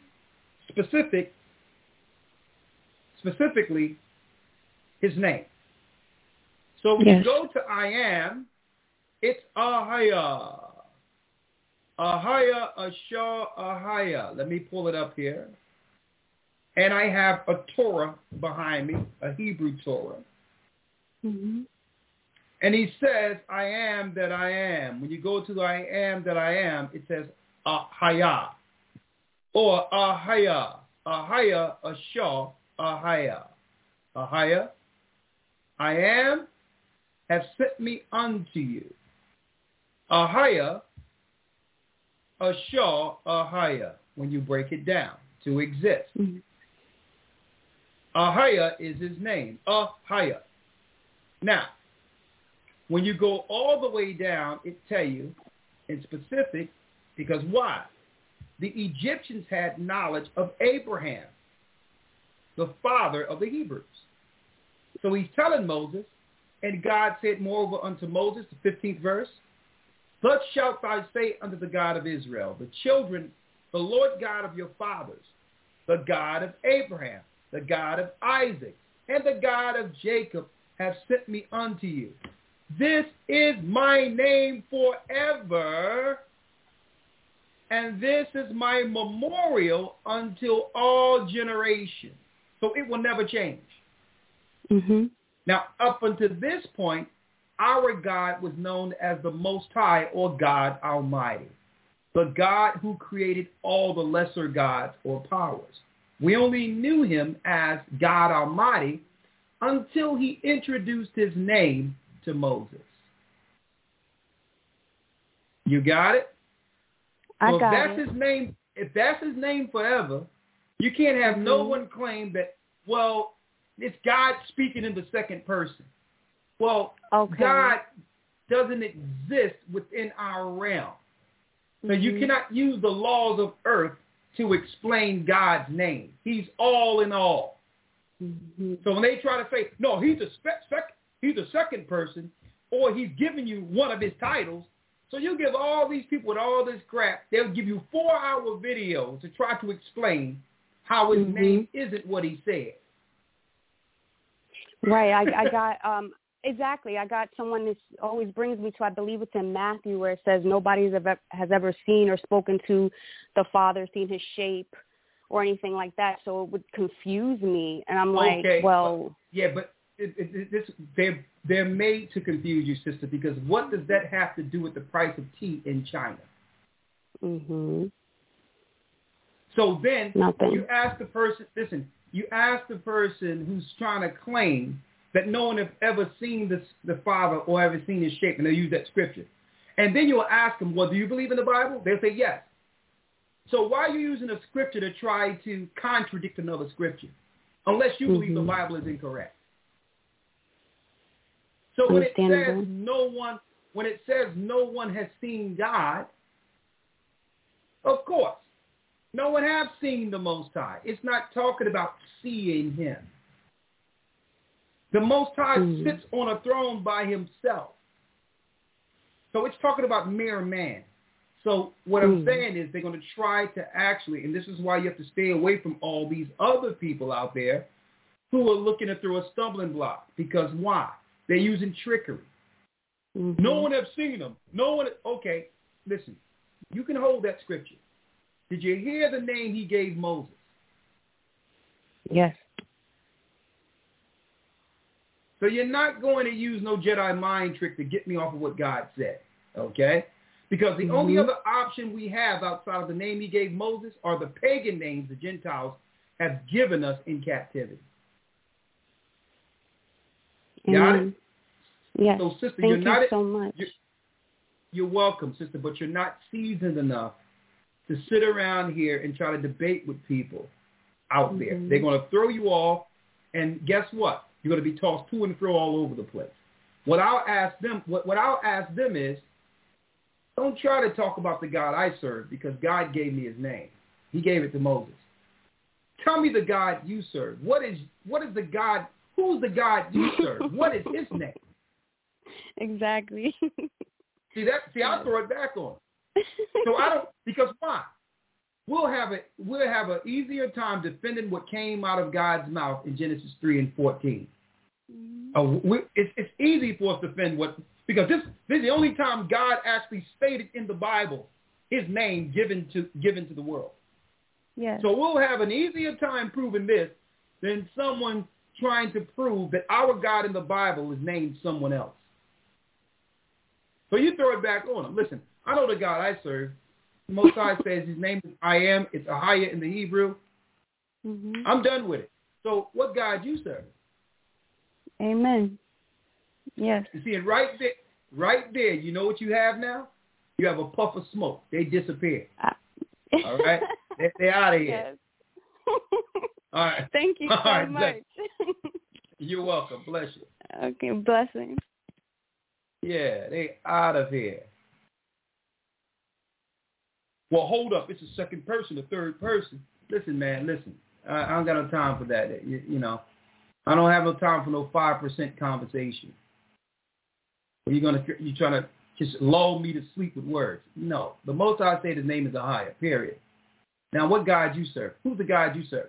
Speaker 3: his name. So when you go to I am, it's Ahaya. Ahaya, Ashah, Ahaya. Let me pull it up here. And I have a Torah behind me, a Hebrew Torah.
Speaker 14: Mm-hmm.
Speaker 3: And he says, I am that I am. When you go to the I am that I am, it says Ahaya. Or Ahaya. Ahaya, Ashah, Ahaya. Ahaya, I am, have sent me unto you. Ahaya, Ashah, Ahaya, when you break it down, to exist.
Speaker 14: Mm-hmm.
Speaker 3: Ahaya is his name, Ahaya. Now, when you go all the way down, it tell you in specific, because why? The Egyptians had knowledge of Abraham, the father of the Hebrews. So he's telling Moses, and God said moreover unto Moses, the 15th verse, thus shalt thou say unto the God of Israel, the children, the Lord God of your fathers, the God of Abraham, the God of Isaac, and the God of Jacob have sent me unto you. This is my name forever, and this is my memorial until all generations. So it will never change.
Speaker 14: Mm-hmm.
Speaker 3: Now, up until this point, our God was known as the Most High, or God Almighty, the God who created all the lesser gods or powers. We only knew him as God Almighty until he introduced his name to Moses. You got it?
Speaker 14: I got
Speaker 3: it. If that's his name forever, you can't have no one claim that, well, it's God speaking in the second person. Well, God doesn't exist within our realm. So you cannot use the laws of earth to explain God's name. He's all in all.
Speaker 14: Mm-hmm.
Speaker 3: So when they try to say, no, he's a second person, or he's giving you one of his titles, so you give all these people with all this crap, they'll give you 4-hour videos to try to explain how his name isn't what he said.
Speaker 14: Right. I got, exactly. I got someone that always brings me to, I believe it's in Matthew, where it says nobody has ever seen or spoken to the Father, seen his shape or anything like that. So it would confuse me. And I'm like, well.
Speaker 3: Yeah, but they're made to confuse you, sister, because what does that have to do with the price of tea in China?
Speaker 14: Mm-hmm.
Speaker 3: So then
Speaker 14: Nothing.
Speaker 3: You ask the person who's trying to claim that no one has ever seen the Father or ever seen his shape, and they use that scripture. And then you'll ask them, well, do you believe in the Bible? They'll say yes. So why are you using a scripture to try to contradict another scripture? Unless you believe the Bible is incorrect. So when it says no one has seen God, of course, no one has seen the Most High. It's not talking about seeing him. The Most High sits on a throne by himself. So it's talking about mere man. So what I'm saying is they're going to try to actually, and this is why you have to stay away from all these other people out there who are looking to throw a stumbling block. Because why? They're using trickery. No one has seen them. Okay, listen. You can hold that scripture. Did you hear the name he gave Moses?
Speaker 14: Yes.
Speaker 3: So you're not going to use no Jedi mind trick to get me off of what God said, okay? Because the only other option we have outside of the name he gave Moses are the pagan names the Gentiles have given us in captivity. Got it?
Speaker 14: Yes.
Speaker 3: So, sister,
Speaker 14: Thank you so much.
Speaker 3: You're welcome, sister, but you're not seasoned enough to sit around here and try to debate with people out there. They're going to throw you off, and guess what? You're going to be tossed to and fro all over the place. What I'll ask them is, don't try to talk about the God I serve, because God gave me his name. He gave it to Moses. Tell me the God you serve. What is the God? Who's the God you serve? What is his name?
Speaker 14: Exactly.
Speaker 3: See, I'll throw it back on. So I don't, because why? We'll have an easier time defending what came out of God's mouth in Genesis 3:14. It's easy for us to defend because this is the only time God actually stated in the Bible His name given to the world.
Speaker 14: Yes.
Speaker 3: So we'll have an easier time proving this than someone trying to prove that our God in the Bible is named someone else. So you throw it back on him. Listen, I know the God I serve. The Most High says His name is I Am. It's Ahaya in the Hebrew.
Speaker 14: Mm-hmm.
Speaker 3: I'm done with it. So what God you serve?
Speaker 14: Amen. Yes.
Speaker 3: You see it right there. You know what you have now? You have a puff of smoke. They disappear. All right? They're out of here.
Speaker 14: Yes.
Speaker 3: All right.
Speaker 14: Thank you so much.
Speaker 3: You're welcome. Bless you.
Speaker 14: Okay, blessings.
Speaker 3: Yeah, they out of here. Well, hold up. It's a second person, a third person. Listen, man, listen. I don't got no time for that. You know, I don't have no time for no 5% conversation. You trying to just lull me to sleep with words? No. The Most High said His name is Ahaya, period. Now, what God you serve? Who's the God you serve?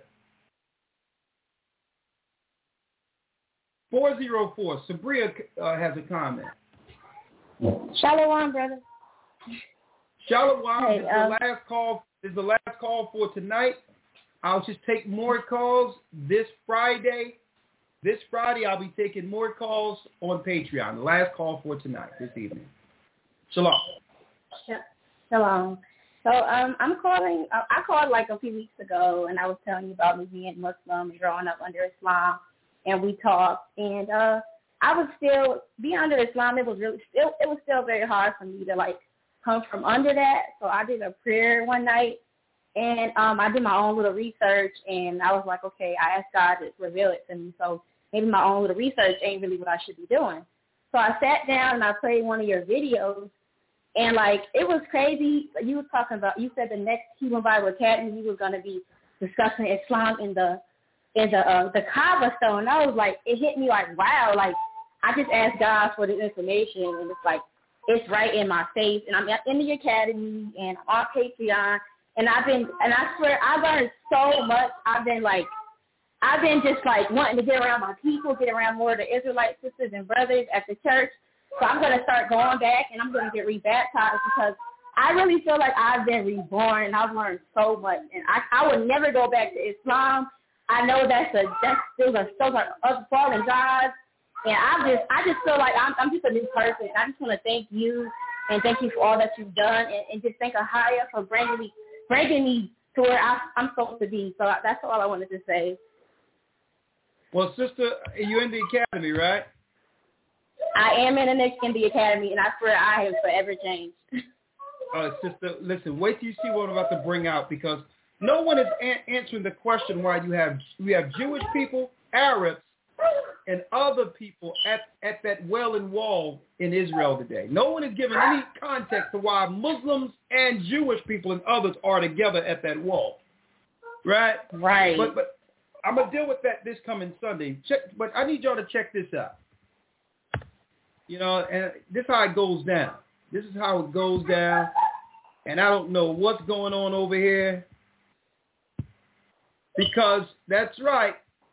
Speaker 3: 404. Sabria has a comment.
Speaker 15: Shalom, brother.
Speaker 3: Shalom. Hey, this is the last call for tonight. I'll just take more calls this Friday. This Friday, I'll be taking more calls on Patreon. The last call for tonight, this evening. Shalom.
Speaker 15: Shalom. So I'm calling. I called like a few weeks ago, and I was telling you about me being Muslim and growing up under Islam, and we talked. And I was still being under Islam. It was still very hard for me to like come from under that. So I did a prayer one night, and I did my own little research, and I was like, okay, I asked God to reveal it to me. So maybe my own little research ain't really what I should be doing. So I sat down and I played one of your videos, and like it was crazy. You was talking about, you said the next Hebrew Bible Academy you was going to be discussing Islam in the Kaaba stone. And I was like, it hit me like, wow, like I just asked God for the information, and it's like it's right in my face. And I'm in the academy, and I'm on Patreon, and I swear I learned so much. I've been just like wanting to get around my people, get around more of the Israelite sisters and brothers at the church. So I'm going to start going back, and I'm going to get rebaptized because I really feel like I've been reborn, and I've learned so much. And I would never go back to Islam. I know those are other fallen gods, and I just feel like I'm just a new person. I just want to thank you and thank you for all that you've done, and just thank Ahaya for bringing me to where I'm supposed to be. So that's all I wanted to say.
Speaker 3: Well, sister, you're in the academy, right?
Speaker 15: I am in the academy, and I swear I have forever changed.
Speaker 3: Sister, listen, wait till you see what I'm about to bring out, because no one is answering the question why we have Jewish people, Arabs, and other people at that Wailing Wall in Israel today. No one is giving any context to why Muslims and Jewish people and others are together at that wall. Right?
Speaker 15: Right.
Speaker 3: But I'm going to deal with that this coming Sunday. But I need y'all to check this out. You know, and this is how it goes down. This is how it goes down. And I don't know what's going on over here. Because that's right.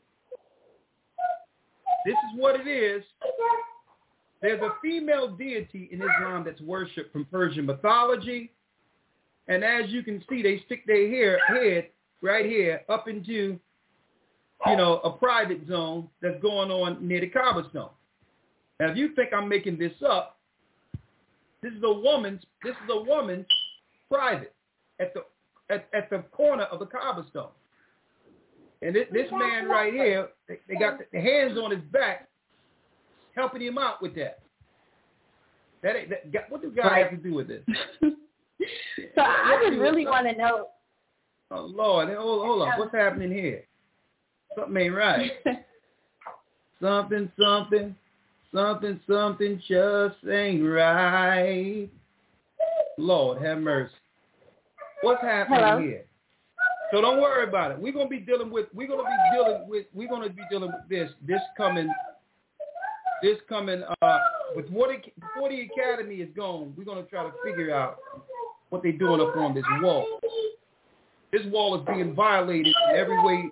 Speaker 3: This is what it is. There's a female deity in Islam that's worshipped from Persian mythology. And as you can see, they stick their head right here up into, a private zone that's going on near the Kaaba stone. Now, if you think I'm making this up, this is a woman's private at the corner of the Kaaba stone. And this man right here, they got the hands on his back, helping him out with that. What does God have to do with this?
Speaker 15: So I just really want to know.
Speaker 3: Oh, Lord. Hold on. What's happening here? Something ain't right. Something just ain't right. Lord, have mercy. What's happening here? So don't worry about it. We're gonna be dealing with this coming before the academy is gone, we're going to try to figure out what they're doing up on this wall. This wall is being violated in every way,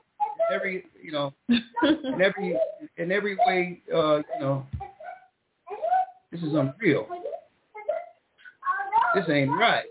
Speaker 3: in every way, this is unreal. This ain't right.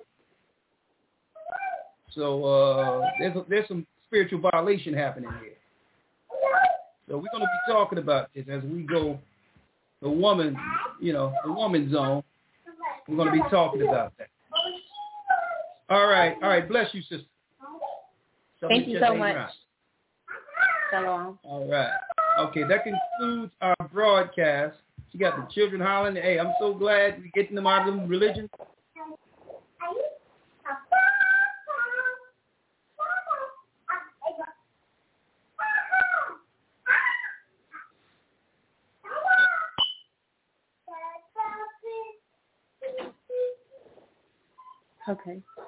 Speaker 3: So there's some spiritual violation happening here. So we're going to be talking about this as we go. The woman zone. We're going to be talking about that. All right. Bless you, sister.
Speaker 15: Thank you so much. Shalom.
Speaker 3: All right. Okay, that concludes our broadcast. You got the children hollering. Hey, I'm so glad we're getting them out of them religion.
Speaker 15: Okay.